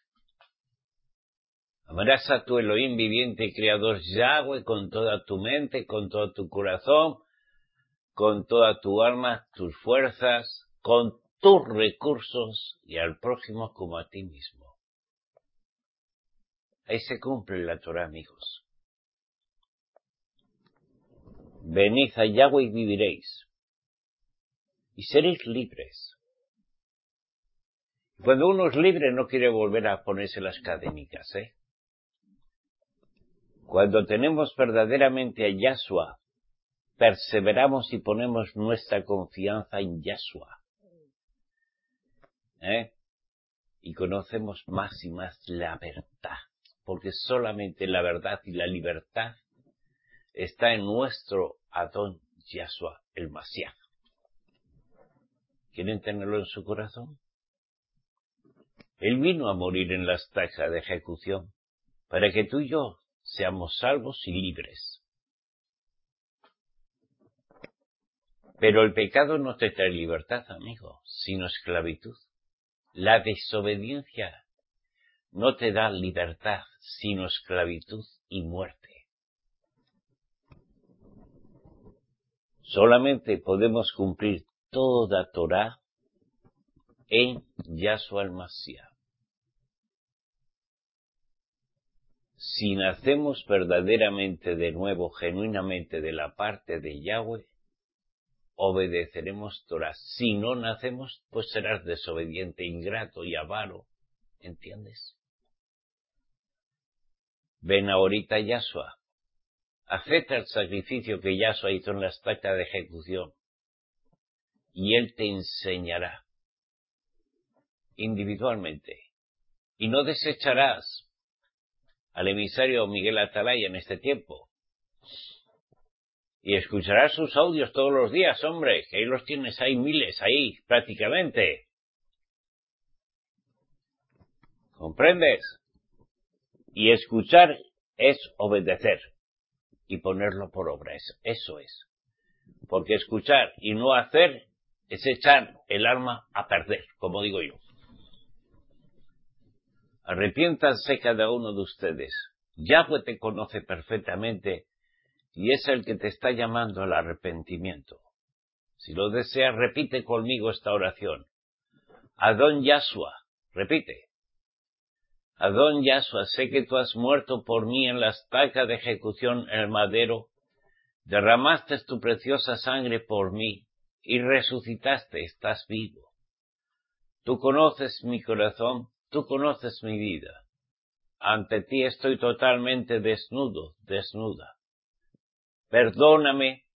Amarás a tu Elohim viviente y creador Yahweh con toda tu mente, con todo tu corazón, con toda tu alma, tus fuerzas, con tus recursos y al prójimo como a ti mismo. Ahí se cumple la Torah, amigos. Venid a Yahweh y viviréis. Y seréis libres. Cuando uno es libre no quiere volver a ponerse las cadenicas, Cuando tenemos verdaderamente a Yahshua, perseveramos y ponemos nuestra confianza en Yahshua. Y conocemos más y más la verdad, porque solamente la verdad y la libertad está en nuestro Adón Yahshua, el Mashiach. ¿Quieren tenerlo en su corazón? Él vino a morir en la estaca de ejecución para que tú y yo seamos salvos y libres. Pero el pecado no te trae libertad, amigo, sino esclavitud. La desobediencia no te da libertad, sino esclavitud y muerte. Solamente podemos cumplir toda Torah en Yahshua el Mashiach. Si nacemos verdaderamente de nuevo, genuinamente de la parte de Yahweh, obedeceremos Torah. Si no nacemos, pues serás desobediente, ingrato y avaro. ¿Entiendes? Ven ahorita Yahshua. Acepta el sacrificio que Yahshua hizo en la estaca de ejecución. Y Él te enseñará individualmente. Y no desecharás al emisario Miguel Atalaya en este tiempo. Y escucharás sus audios todos los días, hombre, que ahí los tienes, hay miles, ahí, prácticamente. ¿Comprendes? Y escuchar es obedecer y ponerlo por obra, eso es. Porque escuchar y no hacer es echar el alma a perder, como digo yo. Arrepiéntanse cada uno de ustedes. Yahweh te conoce perfectamente y es el que te está llamando al arrepentimiento. Si lo deseas, repite conmigo esta oración. Adón Yahshua, repite. Adón Yahshua, sé que tú has muerto por mí en la estaca de ejecución en el madero, derramaste tu preciosa sangre por mí y resucitaste, estás vivo. Tú conoces mi corazón, tú conoces mi vida. Ante ti estoy totalmente desnudo, desnuda. Perdóname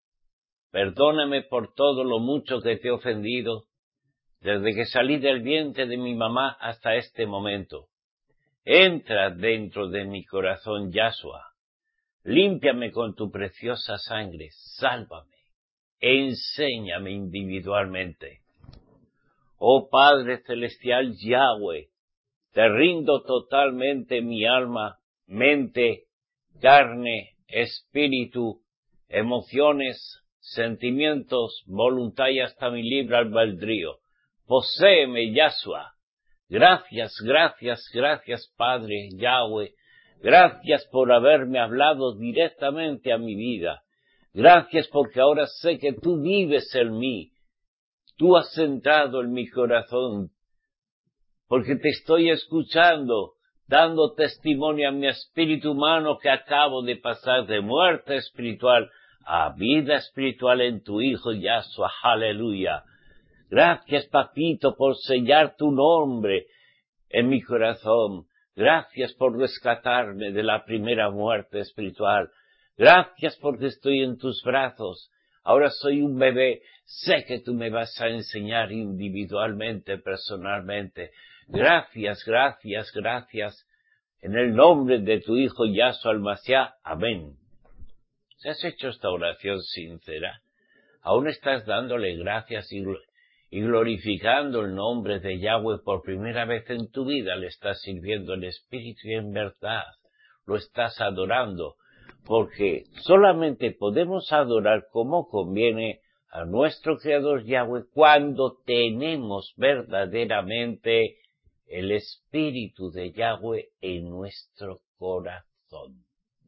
por todo lo mucho que te he ofendido, desde que salí del vientre de mi mamá hasta este momento. Entra dentro de mi corazón, Yahshua. Límpiame con tu preciosa sangre, sálvame. Enséñame individualmente. Oh Padre Celestial Yahweh, te rindo totalmente mi alma, mente, carne, espíritu, emociones, sentimientos, voluntad y hasta mi libre albedrío. Poséeme, Yahshua. Gracias, gracias, gracias, Padre Yahweh. Gracias por haberme hablado directamente a mi vida. Gracias porque ahora sé que tú vives en mí. Tú has entrado en mi corazón. Porque te estoy escuchando, dando testimonio a mi espíritu humano que acabo de pasar de muerte espiritual a vida espiritual en tu Hijo Yahshua. Aleluya. Gracias, papito, por sellar tu nombre en mi corazón. Gracias por rescatarme de la primera muerte espiritual. Gracias porque estoy en tus brazos. Ahora soy un bebé. Sé que tú me vas a enseñar individualmente, personalmente. Gracias, gracias, gracias. En el nombre de tu Hijo Yahshua al-Mashiach. Amén. ¿Se has hecho esta oración sincera? ¿Aún estás dándole gracias y glorificando el nombre de Yahweh por primera vez en tu vida? Le estás sirviendo en espíritu y en verdad. Lo estás adorando. Porque solamente podemos adorar como conviene a nuestro Creador Yahweh cuando tenemos verdaderamente el espíritu de Yahweh en nuestro corazón.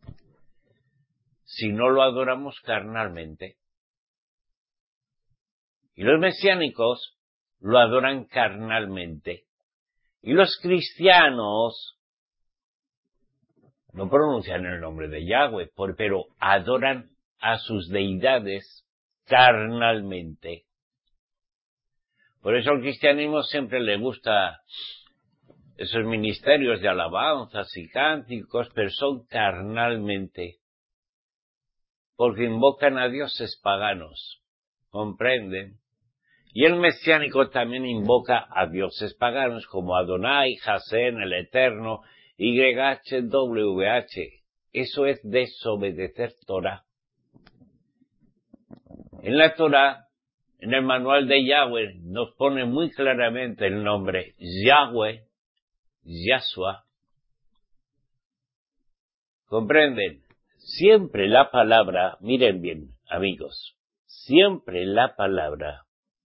Si no lo adoramos carnalmente. Y los mesiánicos lo adoran carnalmente. Y los cristianos no pronuncian el nombre de Yahweh, pero adoran a sus deidades carnalmente. Por eso al cristianismo siempre le gusta esos ministerios de alabanzas y cánticos, pero son carnalmente. Porque invocan a dioses paganos. ¿Comprenden? Y el mesiánico también invoca a dioses paganos como Adonai, Hasén, el Eterno, YHWH. Eso es desobedecer Torah. En la Torah, en el manual de Yahweh, nos pone muy claramente el nombre Yahweh, Yahshua. ¿Comprenden? Siempre la palabra, miren bien, amigos, siempre la palabra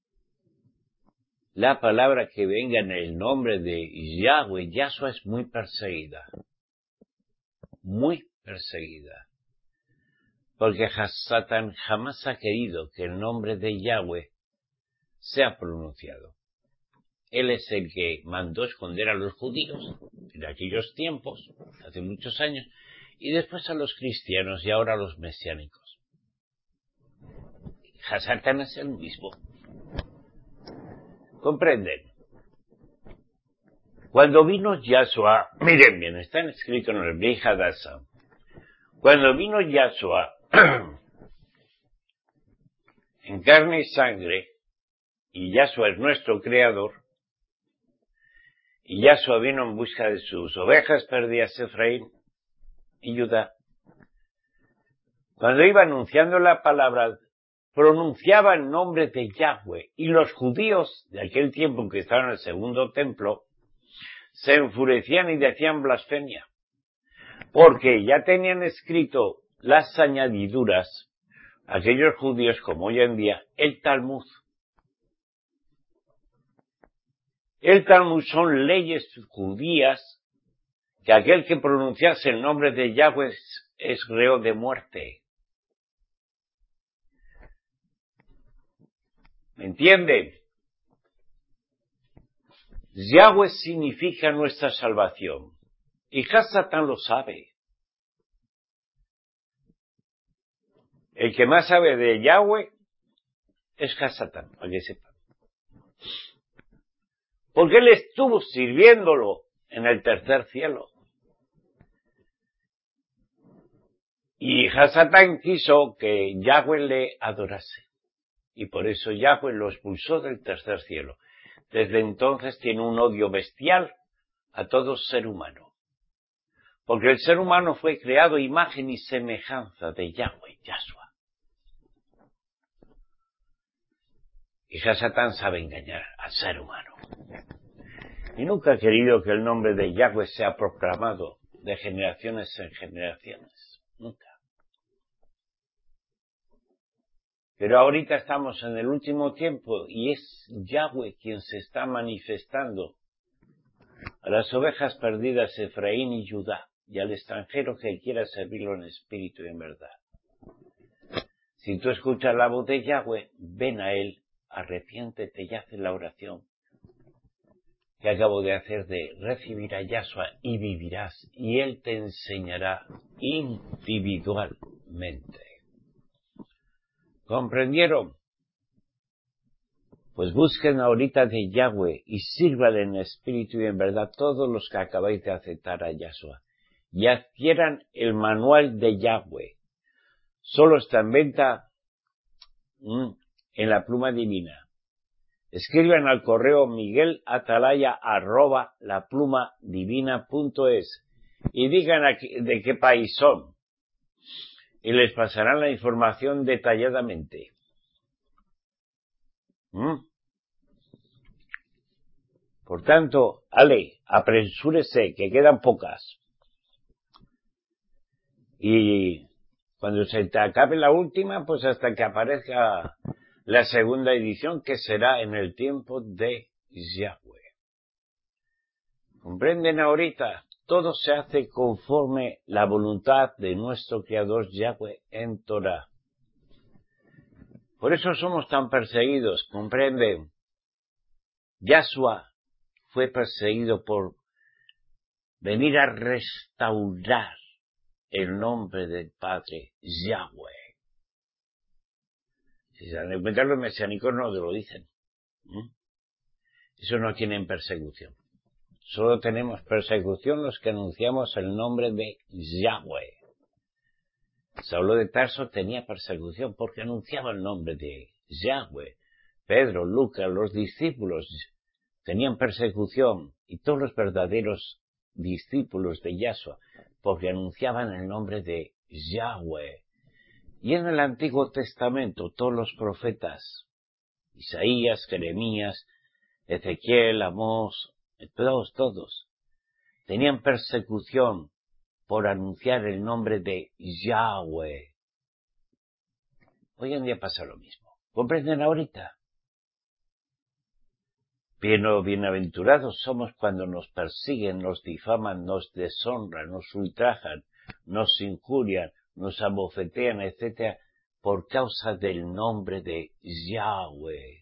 que venga en el nombre de Yahweh, Yahshua es muy perseguida. Muy perseguida. Porque Satán jamás ha querido que el nombre de Yahweh sea pronunciado. Él es el que mandó esconder a los judíos en aquellos tiempos, hace muchos años, y después a los cristianos y ahora a los mesiánicos. Hasatán es el mismo. ¿Comprenden? Cuando vino Yahshua, miren bien, está escrito en el Brit Hadashah. Cuando vino Yahshua en carne y sangre, y Yahshua es nuestro creador, y Yahshua vino en busca de sus ovejas perdidas, Efraín y Judá. Cuando iba anunciando la palabra, pronunciaba el nombre de Yahweh, y los judíos de aquel tiempo que estaban en el segundo templo se enfurecían y decían blasfemia, porque ya tenían escrito las añadiduras, aquellos judíos como hoy en día, el Talmud. El Talmud son leyes judías que aquel que pronunciase el nombre de Yahweh es reo de muerte. ¿Me entienden? Yahweh significa nuestra salvación. Y Hasatán lo sabe. El que más sabe de Yahweh es Hasatán, para que sepan. Porque él estuvo sirviéndolo en el tercer cielo. Y Hasatán quiso que Yahweh le adorase. Y por eso Yahweh lo expulsó del tercer cielo. Desde entonces tiene un odio bestial a todo ser humano. Porque el ser humano fue creado imagen y semejanza de Yahweh, Yahshua. Y Hasatán sabe engañar al ser humano. Y nunca ha querido que el nombre de Yahweh sea proclamado de generaciones en generaciones. Nunca. Pero ahorita estamos en el último tiempo y es Yahweh quien se está manifestando a las ovejas perdidas Efraín y Judá y al extranjero que quiera servirlo en espíritu y en verdad. Si tú escuchas la voz de Yahweh, ven a él, arrepiéntete y haz la oración que acabo de hacer de recibir a Yahshua y vivirás, y él te enseñará individualmente. ¿Comprendieron? Pues busquen ahorita de Yahweh y sírvale en espíritu y en verdad todos los que acabáis de aceptar a Yahshua. Y adquieran el manual de Yahweh. Solo está en venta en la Pluma Divina. Escriban al correo miguelatalaya@laplumadivina.es y digan de qué país son. Y les pasarán la información detalladamente. Por tanto, apresúrese, que quedan pocas. Y cuando se te acabe la última, pues hasta que aparezca la segunda edición, que será en el tiempo de Yahweh. ¿Comprenden ahorita? Todo se hace conforme la voluntad de nuestro Creador Yahweh en Torah. Por eso somos tan perseguidos, ¿comprenden? Yahshua fue perseguido por venir a restaurar el nombre del Padre Yahweh. Si se dan cuenta, los mesiánicos no lo dicen. Eso no tienen persecución. Solo tenemos persecución los que anunciamos el nombre de Yahweh. Saulo de Tarso tenía persecución porque anunciaba el nombre de Yahweh. Pedro, Lucas, los discípulos tenían persecución, y todos los verdaderos discípulos de Yahshua, porque anunciaban el nombre de Yahweh. Y en el Antiguo Testamento todos los profetas, Isaías, Jeremías, Ezequiel, Amós, todos tenían persecución por anunciar el nombre de Yahweh. Hoy en día pasa lo mismo. ¿Comprenden ahorita? Bienaventurados somos cuando nos persiguen, nos difaman, nos deshonran, nos ultrajan, nos injurian, nos abofetean, etc., por causa del nombre de Yahweh.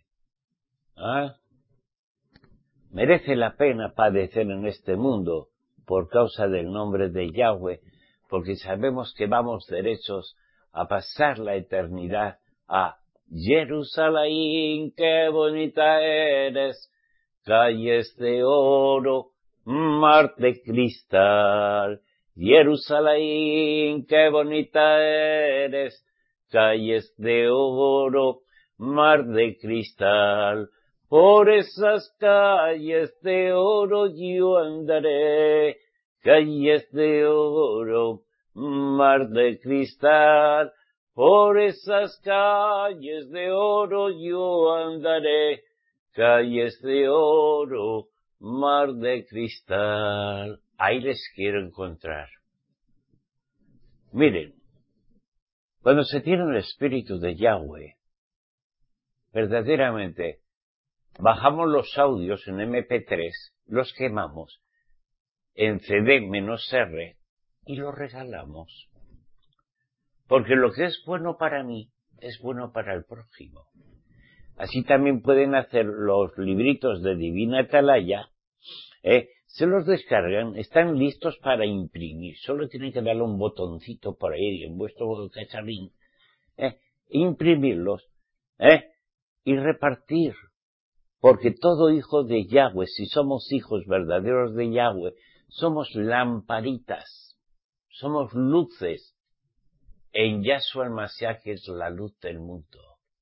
Merece la pena padecer en este mundo por causa del nombre de Yahweh, porque sabemos que vamos derechos a pasar la eternidad a Jerusalén, qué bonita eres, calles de oro, mar de cristal. Jerusalén, qué bonita eres, calles de oro, mar de cristal. Por esas calles de oro yo andaré, calles de oro, mar de cristal. Por esas calles de oro yo andaré, calles de oro, mar de cristal. Ahí les quiero encontrar. Miren, cuando se tiene el espíritu de Yahweh, verdaderamente, bajamos los audios en MP3, los quemamos en CD-R y los regalamos. Porque lo que es bueno para mí es bueno para el prójimo. Así también pueden hacer los libritos de Divina Atalaya, se los descargan, están listos para imprimir. Solo tienen que darle un botoncito por ahí en vuestro cacharrín, imprimirlos, y repartir. Porque todo hijo de Yahweh, si somos hijos verdaderos de Yahweh, somos lamparitas, somos luces en Yahshua el Mashiach, que es la luz del mundo.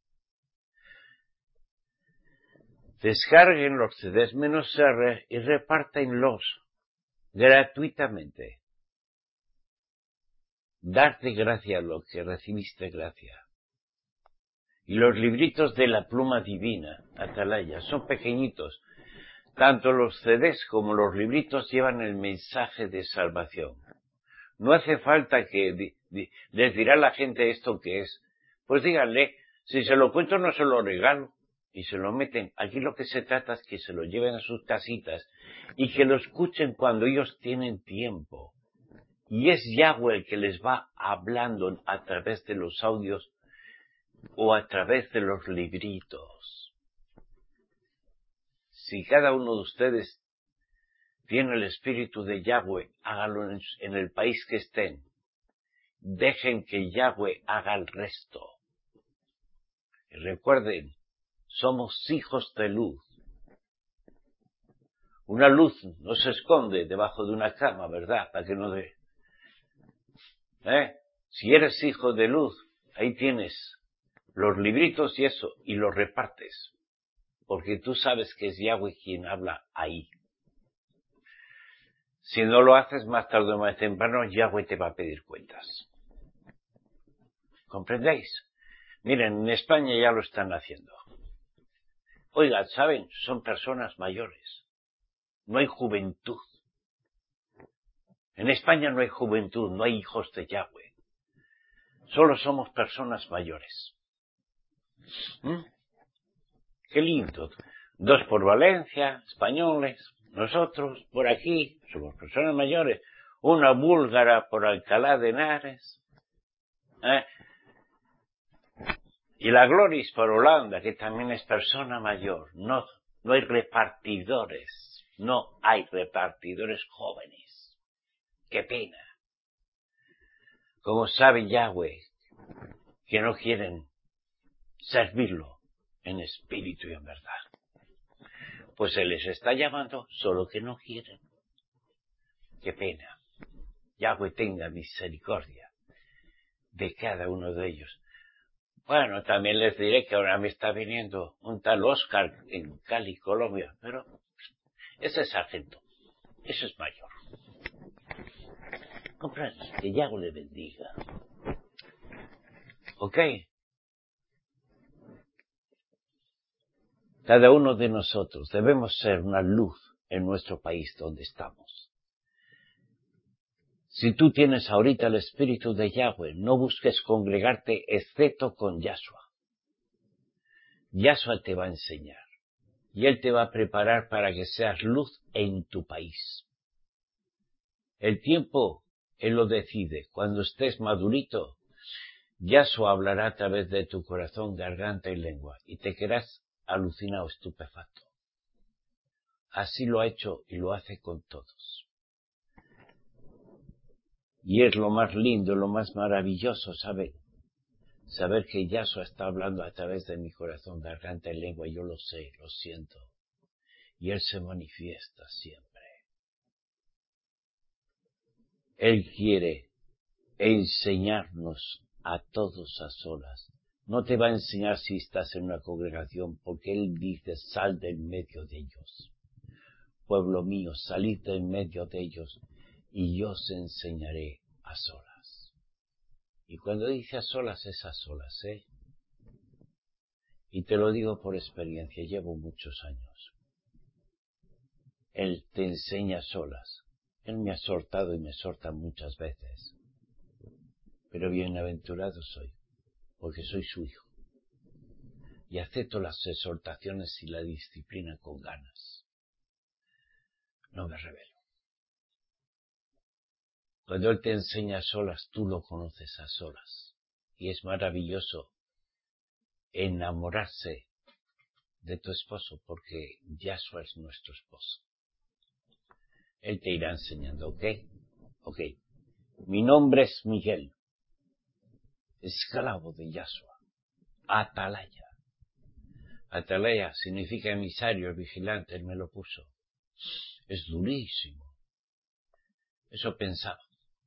Descarguen los CDs-R y repártenlos gratuitamente. Darte gracia a lo que recibiste gracia. Y los libritos de la pluma divina, Atalaya, son pequeñitos. Tanto los CDs como los libritos llevan el mensaje de salvación. No hace falta que les dirá la gente esto que es. Pues díganle, si se lo cuento no se lo regalo. Y se lo meten. Aquí lo que se trata es que se lo lleven a sus casitas y que lo escuchen cuando ellos tienen tiempo. Y es Yahweh el que les va hablando a través de los audios o a través de los libritos. Si cada uno de ustedes tiene el espíritu de Yahweh, hágalo en el país que estén. Dejen que Yahweh haga el resto. Y recuerden, somos hijos de luz. Una luz no se esconde debajo de una cama, ¿verdad? Para que no dé. Si eres hijo de luz, ahí tienes los libritos y eso, y los repartes. Porque tú sabes que es Yahweh quien habla ahí. Si no lo haces, más tarde o más temprano, Yahweh te va a pedir cuentas. ¿Comprendéis? Miren, en España ya lo están haciendo. Oigan, ¿saben? Son personas mayores. No hay juventud. En España no hay juventud, no hay hijos de Yahweh. Solo somos personas mayores. Qué lindo. 2 por Valencia, españoles. Nosotros, por aquí, somos personas mayores. Una búlgara por Alcalá de Henares. Y la Gloris por Holanda, que también es persona mayor. No hay repartidores. No hay repartidores jóvenes. Qué pena. Como sabe Yahweh, que no quieren servirlo en espíritu y en verdad. Pues Él les está llamando, solo que no quieren. Qué pena. Yahweh tenga misericordia de cada uno de ellos. Bueno, también les diré que ahora me está viniendo un tal Oscar en Cali, Colombia, pero ese es sargento, eso es mayor. Comprendes, que Yahweh le bendiga. ¿Ok? Cada uno de nosotros debemos ser una luz en nuestro país donde estamos. Si tú tienes ahorita el espíritu de Yahweh, no busques congregarte excepto con Yahshua. Yahshua te va a enseñar. Y Él te va a preparar para que seas luz en tu país. El tiempo, Él lo decide. Cuando estés madurito, Yahshua hablará a través de tu corazón, garganta y lengua. Y te quedarás alucinado, estupefacto. Así lo ha hecho y lo hace con todos. Y es lo más lindo, lo más maravilloso, ¿saben? Saber que Yahshua está hablando a través de mi corazón, garganta y lengua, yo lo sé, lo siento. Y Él se manifiesta siempre. Él quiere enseñarnos a todos a solas. No te va a enseñar si estás en una congregación, porque Él dice, sal de en medio de ellos. Pueblo mío, salid de en medio de ellos, y yo os enseñaré a solas. Y cuando dice a solas, es a solas, ¿eh? Y te lo digo por experiencia, llevo muchos años. Él te enseña a solas. Él me ha exhortado y me exhorta muchas veces. Pero bienaventurado soy, porque soy su hijo. Y acepto las exhortaciones y la disciplina con ganas. No me rebelo. Cuando Él te enseña a solas, tú lo conoces a solas. Y es maravilloso enamorarse de tu esposo, porque Yahshua es nuestro esposo. Él te irá enseñando, ¿ok? Ok. Mi nombre es Miguel, esclavo de Yahshua. Atalaya. Atalaya significa emisario, vigilante, Él me lo puso. Es durísimo. Eso pensaba.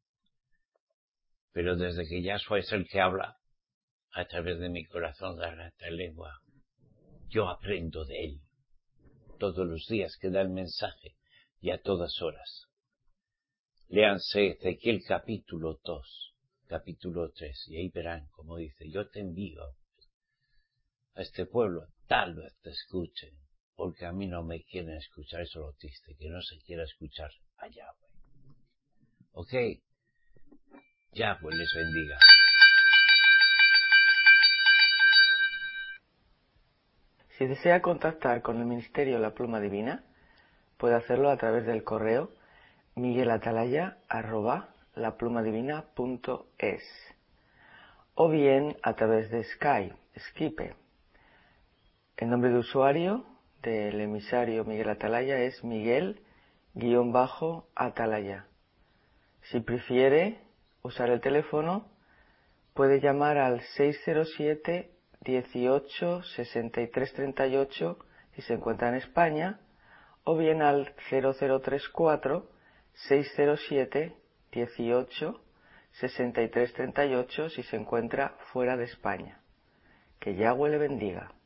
Pero desde que Yahshua es el que habla, a través de mi corazón, garganta y lengua, yo aprendo de Él. Todos los días que da el mensaje y a todas horas. Léanse Ezequiel capítulo 2, capítulo 3, y ahí verán como dice, yo te envío a este pueblo, tal vez te escuchen, porque a mí no me quieren escuchar, eso es lo triste, que no se quiera escuchar a Yahweh. Ok, Yahweh les bendiga. Si desea contactar con el Ministerio La Pluma Divina, puede hacerlo a través del correo miguelatalaya@laplumadivina.es o bien a través de Skype. El nombre de usuario del emisario Miguel Atalaya es Miguel-Atalaya. Si prefiere usar el teléfono, puede llamar al 607 18 63 38 si se encuentra en España, o bien al 0034 607 18 63 38 si se encuentra fuera de España. Que Yahweh le bendiga.